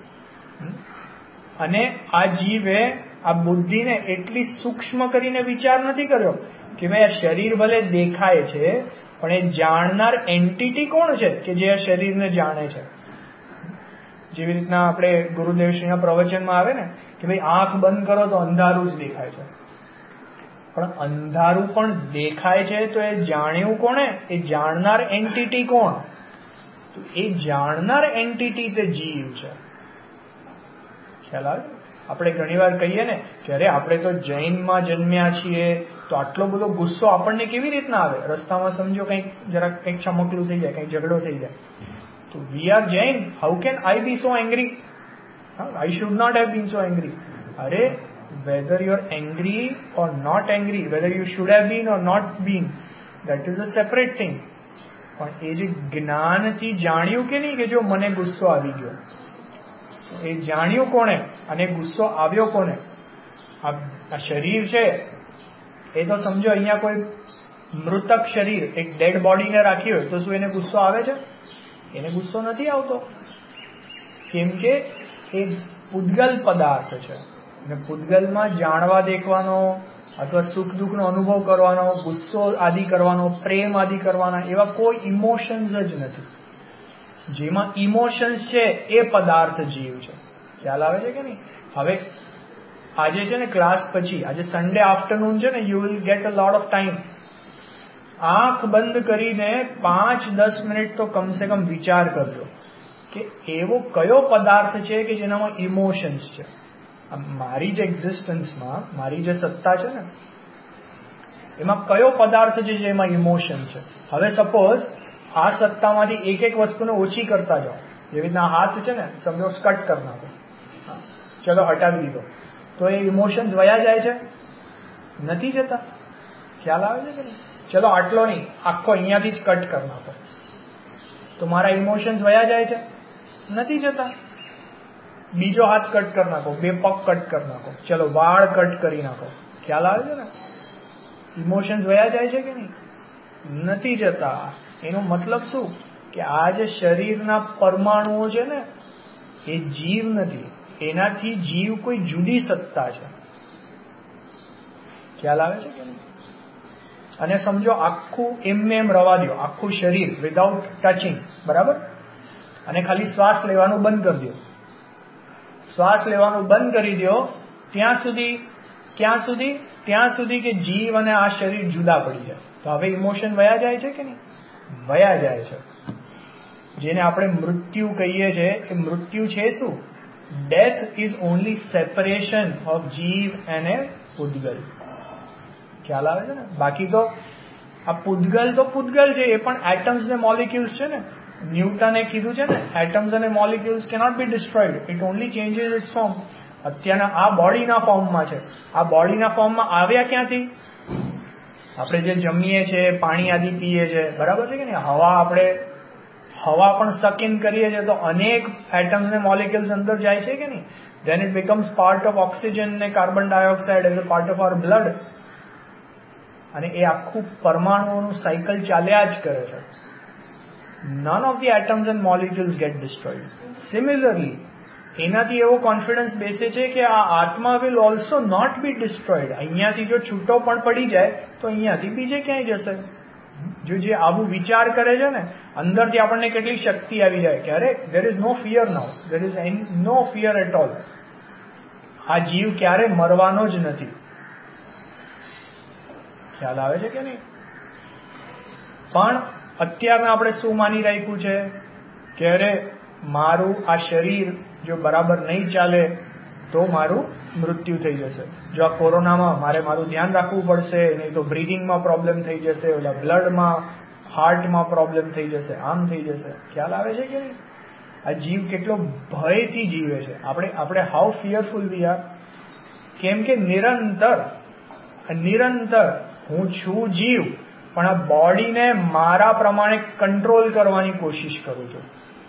S1: અને આ જીવે આ બુદ્ધિને એટલી સૂક્ષ્મ કરીને વિચાર નથી કર્યો કે ભાઈ આ શરીર ભલે દેખાય છે, પણ એ જાણનાર એન્ટિટી કોણ છે કે જે આ શરીરને જાણે છે? જેવી રીતના આપણે ગુરુદેવશ્રીના પ્રવચનમાં આવે ને કે ભાઈ આંખ બંધ કરો તો અંધારું જ દેખાય છે. પણ અંધારું પણ દેખાય છે તો એ જાણ્યું કોણે? એ જાણનાર એન્ટિટી કોણ? તો એ જાણનાર એન્ટિટી તે જીવ છે. ખ્યાલ આવે? આપણે ઘણીવાર કહીએ ને કે અરે આપણે તો જૈનમાં જન્મ્યા છીએ, તો આટલો બધો ગુસ્સો આપણને કેવી રીતના આવે? રસ્તામાં સમજો કંઈક ચમકલું થઈ જાય, કંઈક ઝઘડો થઈ જાય, તો we are Jain, how can I be so angry? I should not have been so angry. અરે whether you are angry or not angry, whether you should have been or not been, that is a separate thing. પણ એ જે જ્ઞાનથી જાણ્યું કે નહીં કે જો મને ગુસ્સો આવી ગયો, એ જાણ્યું કોને અને ગુસ્સો આવ્યો કોને? આ શરીર છે એ તો સમજો અહીંયા કોઈ મૃતક શરીર, એક ડેડ બોડીને રાખી હોય તો શું એને ગુસ્સો આવે છે? એને ગુસ્સો નથી આવતો. કેમ કે એ પૂદગલ પદાર્થ છે, અને પૂદગલમાં જાણવા દેખવાનો અથવા સુખ દુઃખનો અનુભવ કરવાનો, ગુસ્સો આદિ કરવાનો, પ્રેમ આદિ કરવાના એવા કોઈ ઇમોશન્સ જ નથી. જેમાં ઇમોશન્સ છે એ પદાર્થ જીવ છે. ખ્યાલ આવે છે કે નહીં? હવે આજે છે ને ક્લાસ પછી, આજે સન્ડે આફ્ટરનૂન છે ને, you will get a lot of time. આંખ બંધ કરીને 5-10 મિનિટ તો કમસે કમ વિચાર કરજો કે એવો કયો પદાર્થ છે કે જેનામાં ઇમોશન્સ છે. મારી જે એક્ઝિસ્ટન્સમાં, મારી જે સત્તા છે ને, એમાં કયો પદાર્થ છે જેમાં ઇમોશન છે? હવે સપોઝ આ સત્તામાંથી એક એક વસ્તુને ઓછી કરતા જાઓ. જેવી રીતના હાથ છે ને, સમજો કટ કરી નાખો, ચલો હટાવી દીધો, તો એ ઇમોશન્સ વયા જાય છે? નથી જતા. ખ્યાલ આવે છે કે નહીં? ચલો આટલો નહીં, આખો અહીંયાથી જ કટ કરી નાખો, તો મારા ઇમોશન્સ વયા જાય છે? નથી જતા. બીજો હાથ કટ કરી નાખો, 2 પગ કટ કરી નાખો, ચલો વાળ કટ કરી નાખો, ખ્યાલ આવે છે ને? ઇમોશન્સ વયા જાય છે કે નહીં? નથી જતા. એનો મતલબ શું? કે આ જે શરીરના પરમાણુઓ છે ને, એ જીવ નથી. એનાથી જીવ કોઈ જુદી સત્તા છે. ખ્યાલ આવે છે કે નહીં? અને સમજો આખું એમ રવા દો, આખું શરીર વિધાઉટ ટચિંગ, બરાબર? અને ખાલી શ્વાસ લેવાનું બંધ કરી દો. શ્વાસ લેવાનું બંધ કરી દો ત્યાં સુધી, ક્યાં સુધી? ત્યાં સુધી કે જીવ અને આ શરીર જુદા પડી જાય. તો હવે ઇમોશન વયા જાય છે કે નહીં? વયા જાય છે. જેને આપણે મૃત્યુ કહીએ છીએ, એ મૃત્યુ છે શું? Death is only separation of જીવ એન્ડ એ પૂદગલ. ખ્યાલ આવે છે ને? બાકી તો આ પૂદગલ તો પૂદગલ છે, એ પણ એટમ્સ ને મોલિક્યુલ્સ છે ને. ન્યૂટને કીધું છે ને, એટમ્સ અને molecules cannot be destroyed, it only changes its form. અત્યારના આ બોડીના ફોર્મમાં છે. આ બોડીના ફોર્મમાં આવ્યા ક્યાંથી? આપણે જે જમીએ છીએ, પાણી આદિ પીએ છીએ, બરાબર છે કે નહીં? હવા પણ સક ઇન કરીએ છીએ તો અનેક એટમ્સ ને મોલિક્યુલ્સ અંદર જાય છે કે નહીં? Then it becomes part of oxygen ને carbon dioxide as a part of our blood. અને એ આખું પરમાણુઓનું સાયકલ ચાલ્યા જ કરે છે. None of the atoms and molecules get destroyed. Similarly, એનાથી એવો કોન્ફિડન્સ બેસે છે કે આ આત્મા will also not be destroyed. અહીંયાથી જો છૂટો પણ પડી જાય તો અહીંયાથી બીજે ક્યાંય જશે. જો જે આવું વિચાર કરે છે ને, અંદરથી આપણને કેટલી શક્તિ આવી જાય કે અરે there is no fear now, there is no fear at all. આ જીવ ક્યારે મરવાનો જ નથી. ખ્યાલ આવે છે કે નહીં? પણ અત્યારમાં આપણે શું માની રાખ્યું છે કે અરે મારું આ શરીર જો બરાબર નહીં ચાલે તો મારું મૃત્યુ થઈ જશે. જો આ કોરોનામાં મારું ધ્યાન રાખવું પડશે, નહીં તો બ્રીધિંગમાં પ્રોબ્લેમ થઈ જશે, ઓલા બ્લડમાં, હાર્ટમાં પ્રોબ્લેમ થઈ જશે, આમ થઈ જશે. ખ્યાલ આવે છે કે નહીં? આ જીવ કેટલો ભયથી જીવે છે. આપણે હાઉ ફિયરફુલ વી આર. કેમ કે નિરંતર હું છું જીવ, પણ આ બોડીને મારા પ્રમાણે કંટ્રોલ કરવાની કોશિશ કરું છું.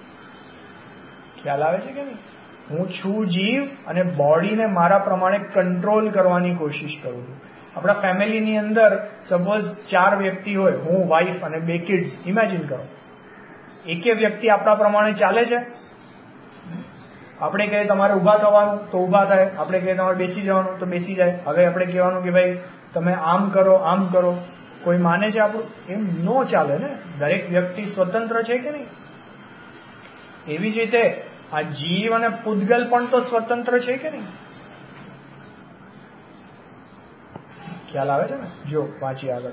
S1: ખ્યાલ આવે છે કે નહીં? હું છું જીવ અને બોડીને મારા પ્રમાણે કંટ્રોલ કરવાની કોશિશ કરું છું. આપણા ફેમિલીની અંદર સપોઝ 4 વ્યક્તિ હોય, હું, વાઈફ અને 2 કિડ્સ. ઇમેજિન કરો, એકે વ્યક્તિ આપણા પ્રમાણે ચાલે છે. આપણે કહીએ તમારે ઊભા થવાનું તો ઊભા થાય, આપણે કહીએ તમારે બેસી જવાનું તો બેસી જાય. હવે આપણે કહેવાનું કે ભાઈ તમે આમ કરો, આમ કરો. કોઈ માને છે આપણું? એમ નો ચાલે ને. દરેક વ્યક્તિ સ્વતંત્ર છે કે નહીં? એવી જ રીતે આ જીવ અને પૂતગલ પણ તો સ્વતંત્ર છે કે નહીં? ખ્યાલ આવે છે ને? જો વાંચી આગળ.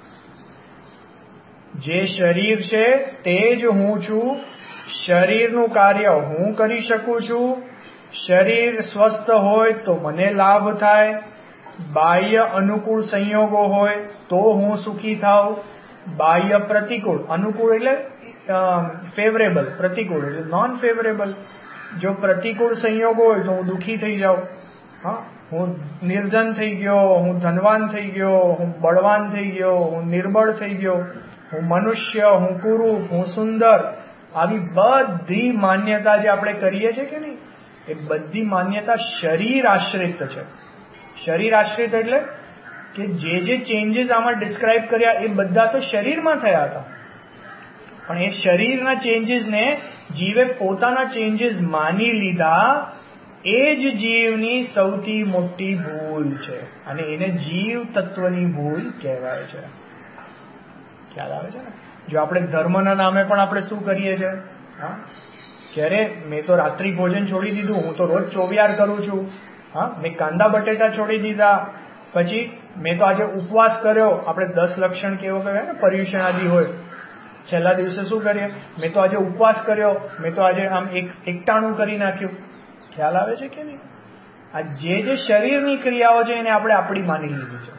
S1: જે શરીર છે તે જ હું છું. શરીરનું કાર્ય હું કરી શકું છું. શરીર સ્વસ્થ હોય તો મને લાભ થાય. બાહ્ય અનુકૂળ સંયોગો હોય તો હું સુખી થાઉં. બાહ્ય પ્રતિકૂળ, અનુકૂળ એટલે ફેવરેબલ, પ્રતિકૂળ એટલે નોન ફેવરેબલ. જો પ્રતિકૂળ સંયોગો હોય તો હું દુઃખી થઈ જાઉં. હા, હું નિર્ધન થઈ ગયો, હું ધનવાન થઈ ગયો, હું બળવાન થઈ ગયો, હું નિર્બળ થઈ ગયો, હું મનુષ્ય, હું કુરૂપ, હું સુંદર. આવી બધી માન્યતા જે આપણે કરીએ છીએ કે નહીં, એ બધી માન્યતા શરીર આશ્રિત છે. શરીર આશ્રિત એટલે કે જે ચેન્જીસ આમાં ડિસ્ક્રાઇબ કર્યા એ બધા તો શરીરમાં થયા હતા, પણ એ શરીરના ચેન્જીસને જીવે પોતાના ચેન્જીસ માની લીધા. એ જ જીવની સૌથી મોટી ભૂલ છે અને એને જીવ તત્વની ભૂલ કહેવાય છે. ખ્યાલ આવે છે ને? જો આપણે ધર્મના નામે પણ આપણે શું કરીએ છીએ? હા, ક્યારે મેં તો રાત્રિ ભોજન છોડી દીધું, હું તો રોજ ચોવિયાર કરું છું. હા, મેં કાંદા બટેટા છોડી દીધા. પછી મેં તો આજે ઉપવાસ કર્યો. આપણે 10 લક્ષણ કેવો કહેવાય ને, પર્યુષણ આદિ હોય. છેલ્લા દિવસે શું કરીએ? મેં તો આજે ઉપવાસ કર્યો, મેં તો આજે આમ એકટાણું કરી નાખ્યું. ખ્યાલ આવે છે કે નહીં? આ જે શરીરની ક્રિયાઓ છે એને આપણે આપણી માની લીધી છે.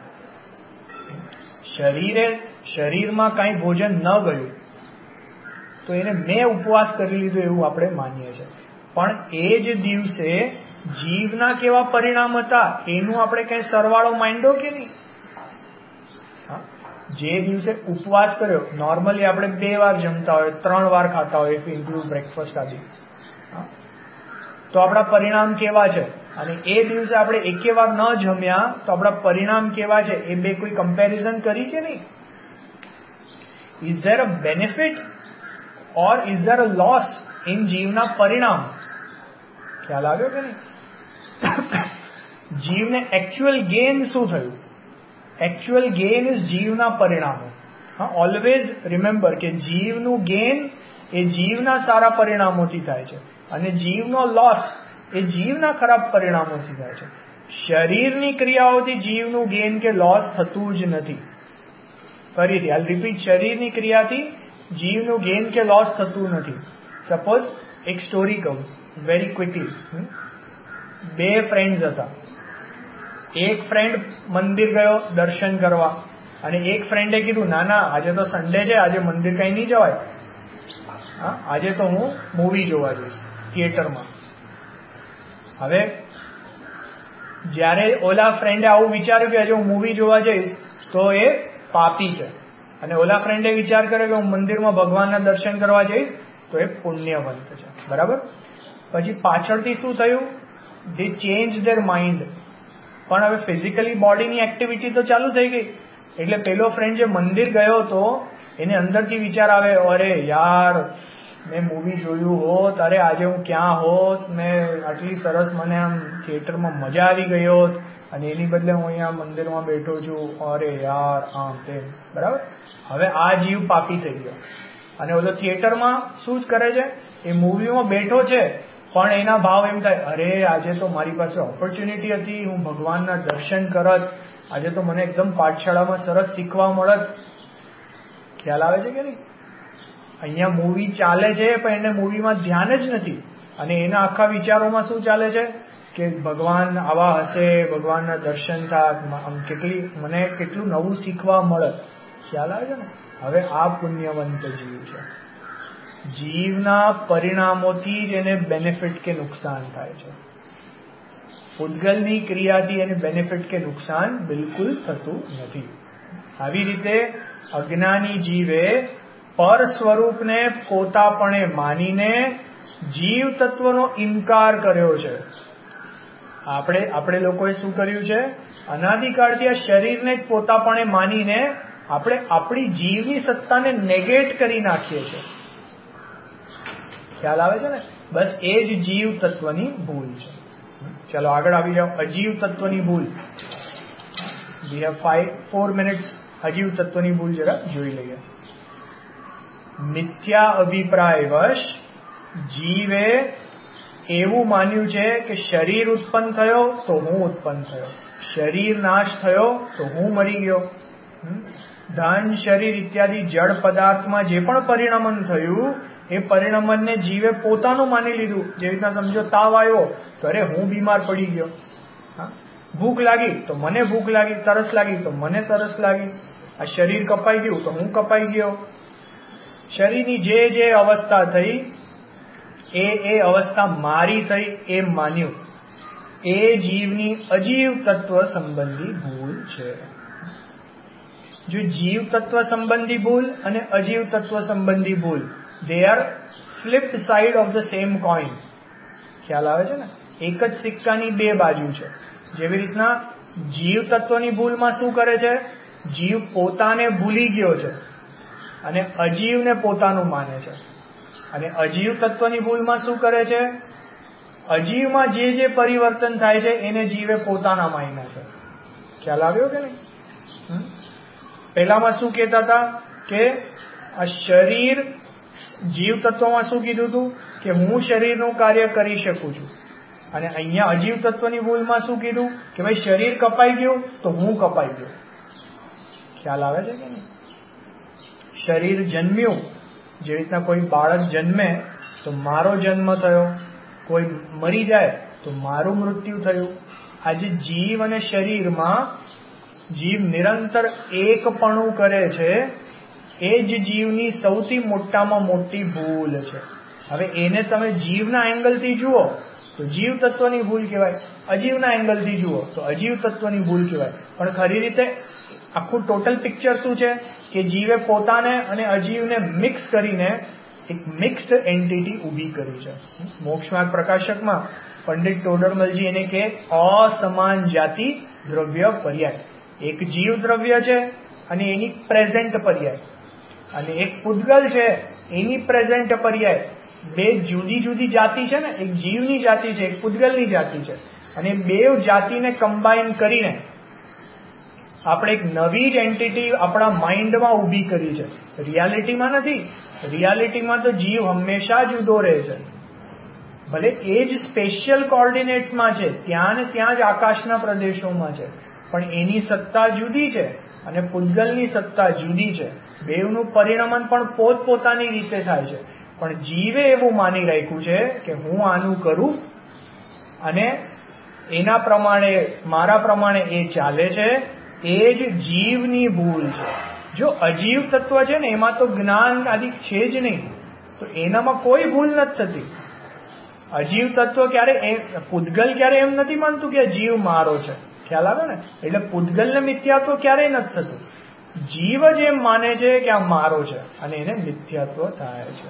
S1: શરીરમાં કાંઈ ભોજન ન ગયું તો એને મેં ઉપવાસ કરી લીધો એવું આપણે માનીએ છીએ. પણ એ જ દિવસે જીવના કેવા પરિણામ હતા એનું આપણે કઈ સરવાળો માંડ્યો કે નહીં? જે દિવસે ઉપવાસ કર્યો, નોર્મલી આપણે 2 વાર જમતા હોય, 3 વાર ખાતા હોય, ઇફ ઇન્ક્લુડ બ્રેકફાસ્ટ આદિ, તો આપણા પરિણામ કેવા છે? અને એ દિવસે આપણે એકે વાર ન જમ્યા તો આપણા પરિણામ કેવા છે? એ બે કોઈ કમ્પેરિઝન કરી કે નહીં? Is there a benefit or is there a loss in જીવના પરિણામ? ખ્યાલ આવ્યો કે નહીં? જીવને એકચ્યુઅલ ગેઇન શું થયું? એકચ્યુઅલ ગેઇન ઇઝ જીવના પરિણામો. હા, ઓલવેઝ રિમેમ્બર કે જીવનું ગેઇન એ જીવના સારા પરિણામોથી થાય છે અને જીવનો લોસ એ જીવના ખરાબ પરિણામોથી થાય છે. શરીરની ક્રિયાઓથી જીવનું ગેઇન કે લોસ થતું જ નથી. ફરીથી આઈ રિપીટ, શરીરની ક્રિયાથી જીવનું ગેઇન કે લોસ થતું નથી. સપોઝ એક સ્ટોરી કહું વેરી ક્વિકલી. 2 ફ્રેન્ડ્સ હતા. એક ફ્રેન્ડ મંદિર ગયો દર્શન કરવા અને એક ફ્રેન્ડે કીધું ના ના આજે તો સન્ડે છે, આજે મંદિર કઈ નહીં જવાય. હા, આજે તો હું મૂવી જોવા જઈશ થિયેટરમાં. હવે જ્યારે ઓલા ફ્રેન્ડે આવું વિચાર્યું કે આજે હું મૂવી જોવા જઈશ તો એ પાપી છે, અને ઓલા ફ્રેન્ડે વિચાર કર્યો કે હું મંદિરમાં ભગવાનના દર્શન કરવા જઈશ તો એ પુણ્યવંત છે. બરાબર? પછી પાછળથી શું થયું? They change their mind. પણ હવે ફિઝિકલી બોડીની એક્ટિવિટી તો ચાલુ થઈ ગઈ. એટલે પેલો ફ્રેન્ડ જે મંદિર ગયો હતો એને અંદરથી વિચાર આવે, અરે યાર મેં મૂવી જોયું હોત, અરે આજે હું ક્યાં હોત, મેં આટલી સરસ મને આમ થિયેટરમાં મજા આવી ગઈ હોત અને એની બદલે હું અહીંયા મંદિરમાં બેઠો છું, અરે યાર આમ તેમ. બરાબર? હવે આ જીવ પાપી થઈ ગયો અને ઓલો થિયેટરમાં શું જ કરે છે? એ મૂવીમાં બેઠો છે પણ એના ભાવ એમ થાય, અરે આજે તો મારી પાસે ઓપોર્ચ્યુનિટી હતી, હું ભગવાનના દર્શન કરત, આજે તો મને એકદમ પાઠશાળામાં સરસ શીખવા મળત. ખ્યાલ આવે છે કે નહીં? અહીંયા મૂવી ચાલે છે પણ એને મૂવીમાં ધ્યાન જ નથી, અને એના આખા વિચારોમાં શું ચાલે છે કે ભગવાન આવા હશે, ભગવાનના દર્શન થાય, મને કેટલું નવું શીખવા મળે. ખ્યાલ આવે છે ને? હવે આ પુણ્યવંત જીવ છે. જીવના પરિણામોથી જ એને બેનિફિટ કે નુકસાન થાય છે. પૂતગલની ક્રિયાથી એને બેનિફિટ કે નુકસાન બિલકુલ થતું નથી. આવી રીતે અજ્ઞાની જીવે પર સ્વરૂપને પોતાપણે માનીને જીવ તત્વનો ઇનકાર કર્યો છે. આપણે લોકોએ શું કર્યું છે? અનાદિકાળથી આ શરીરને જ પોતાપણે માનીને આપણે આપણી જીવની સત્તાને નેગેટ કરી નાખીએ છીએ. ખ્યાલ આવે છે ને? બસ એ જ જીવ તત્વની ભૂલ છે. ચલો આગળ આવી જાઓ. અજીવ તત્વની ભૂલ. We have 4 minutes. અજીવ તત્વની ભૂલ જરા જોઈ લઈએ. મિથ્યા અભિપ્રાયવશ જીવે એવું માન્યું છે કે શરીર ઉત્પન્ન થયો તો હું ઉત્પન્ન થયો, શરીર નાશ થયો તો હું મરી ગયો. ધન, શરીર ઇત્યાદિ જળ પદાર્થમાં જે પણ પરિણમન થયું એ પરિણમનને જીવે પોતાનું માની લીધું. જેવી રીતના સમજો તાવ આવ્યો તો અરે હું બીમાર પડી ગયો, ભૂખ લાગી તો મને ભૂખ લાગી, તરસ લાગી તો મને તરસ લાગી, આ શરીર કપાઈ ગયું તો હું કપાઈ ગયો. શરીરની જે અવસ્થા થઈ એ અવસ્થા મારી થઈ એમ માન્યું. એ જીવની અજીવ તત્વ સંબંધી ભૂલ છે. જો જીવ તત્વ સંબંધી ભૂલ અને અજીવ તત્વ સંબંધી ભૂલ, they are flipped side of the same coin. ખ્યાલ આવે છે ને? એક જ સિક્કાની બે બાજુ છે. જેવી રીતના જીવ તત્વની ભૂલમાં શું કરે છે? જીવ પોતાને ભૂલી ગયો છે અને અજીવને પોતાનું માને છે. અને અજીવ તત્વની ભૂલમાં શું કરે છે? અજીવમાં જે પરિવર્તન થાય છે એને જીવે પોતાના માન્યા છે. ખ્યાલ આવ્યો કે નહીં? પહેલામાં શું કહેતા હતા કે આ શરીર, જીવ તત્વમાં શું કીધું હતું કે હું શરીરનું કાર્ય કરી શકું છું, અને અહીંયા અજીવ તત્વની ભૂલમાં શું કીધું કે ભાઈ શરીર કપાઈ ગયું તો હું કપાઈ ગયો. ખ્યાલ આવે છે કે નહીં? શરીર જન્મ્યું, જે રીતના કોઈ બાળક જન્મે તો મારો જન્મ થયો, કોઈ મરી જાય તો મારું મૃત્યુ થયું. આજે જીવ અને શરીરમાં જીવ નિરંતર એકપણું કરે છે, એ જ જીવની સૌથી મોટામાં મોટી ભૂલ છે. હવે એને તમે જીવના એંગલથી જુઓ તો જીવ તત્વની ભૂલ કહેવાય, અજીવના એંગલથી જુઓ તો અજીવ તત્વની ભૂલ કહેવાય. પણ ખરી રીતે આખું ટોટલ પિક્ચર શું છે કે જીવે પોતાને અને અજીવને મિક્સ કરીને એક મિક્સ્ડ એન્ટિટી ઊભી કરી છે. મોક્ષમાર્ગ પ્રકાશકમાં પંડિત ટોડરમલજી એને કહે અસમાન જાતિ દ્રવ્ય પર્યાય. એક જીવ દ્રવ્ય છે અને એની પ્રેઝન્ટ પર્યાય, અને એક પૂતગલ છે એની પ્રેઝન્ટ પર્યાય. બે જુદી જુદી જાતિ છે ને, એક જીવની જાતિ છે, એક પૂતગલની જાતિ છે, અને બે જાતિને કમ્બાઈન કરીને આપણે એક નવી જ એન્ટિટી આપણા માઇન્ડમાં ઊભી કરી છે. રિયાલિટીમાં નથી. રિયાલિટીમાં તો જીવ હંમેશા જુદો રહે છે, ભલે એ જ સ્પેશિયલ કોઓર્ડિનેટ્સમાં છે, ત્યાં ને ત્યાં જ આકાશના પ્રદેશોમાં છે, પણ એની સત્તા જુદી છે અને પૂતગલની સત્તા જુદી છે. બેવનું પરિણમન પણ પોતપોતાની રીતે થાય છે. પણ જીવે એવું માની રાખ્યું છે કે હું આનું કરું અને એના પ્રમાણે, મારા પ્રમાણે એ ચાલે છે. એ જ જીવની ભૂલ છે. જો અજીવ તત્વ છે ને એમાં તો જ્ઞાન આદિ છે જ નહીં, તો એનામાં કોઈ ભૂલ નથી થતી. અજીવ તત્વ ક્યારે, પૂતગલ ક્યારે એમ નથી માનતું કે જીવ મારો છે. ખ્યાલ આવે ને? એટલે પૂતગલને મિથ્યાત્વ ક્યારેય નથી થતું. જીવ જ એમ માને છે કે આ મારો છે અને એને મિથ્યાત્વ થાય છે.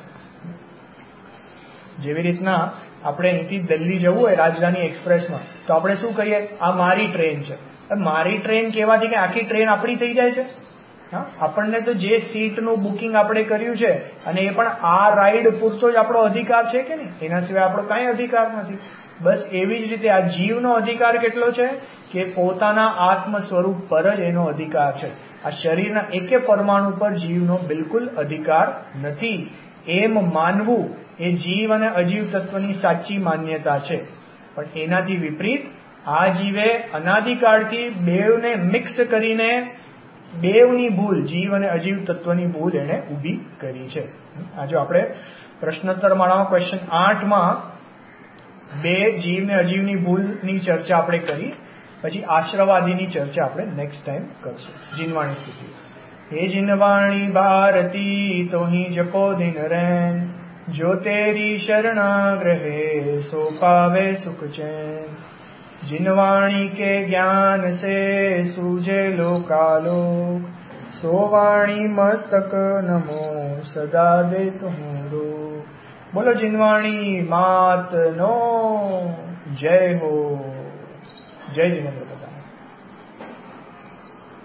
S1: જેવી રીતના આપણે અહીંથી દિલ્હી જવું હોય રાજધાની એક્સપ્રેસમાં તો આપણે શું કહીએ? આ મારી ટ્રેન છે. મારી ટ્રેન કહેવાથી કે આખી ટ્રેન આપણી થઈ જાય છે? આપણને તો જે સીટનું બુકિંગ આપણે કર્યું છે અને એ પણ આ રાઈડ પૂરતો જ આપણો અધિકાર છે કે નહીં? એના સિવાય આપણો કાંઈ અધિકાર નથી. બસ એવી જ રીતે આ જીવનો અધિકાર કેટલો છે કે પોતાના આત્મ સ્વરૂપ પર જ એનો અધિકાર છે. આ શરીરના એકે પરમાણુ પર જીવનો બિલકુલ અધિકાર નથી. એમ માનવું એ જીવ અને અજીવ તત્વની સાચી માન્યતા છે. પણ એનાથી વિપરીત આ જીવે અનાદિકાળથી બેવને મિક્સ કરીને બેવની ભૂલ, જીવ અને અજીવ તત્વની ભૂલ એણે ઊભી કરી છે. આ જો આપણે પ્રશ્નોત્તર માળામાં ક્વેશ્ચન 8માં બે જીવ ને અજીવની ભૂલની ચર્ચા આપણે કરી, પછી આશ્રવાદીની ચર્ચા આપણે નેક્સ્ટ ટાઈમ કરશું. જીનવાણી સ્થિતિ. હે જીનવાણી ભારતી તોહી જપો દિન રૈન, જો તેરી શરણાગ્રહે સો પાવે સુખ ચैन. जिनवाणी के ज्ञान से सूझे लोकालोक, सो वाणी मस्तक नमो सदा देत हूँ रोग. बोलो जिनवाणी मात नो जय हो. जय जिनेन्द्र.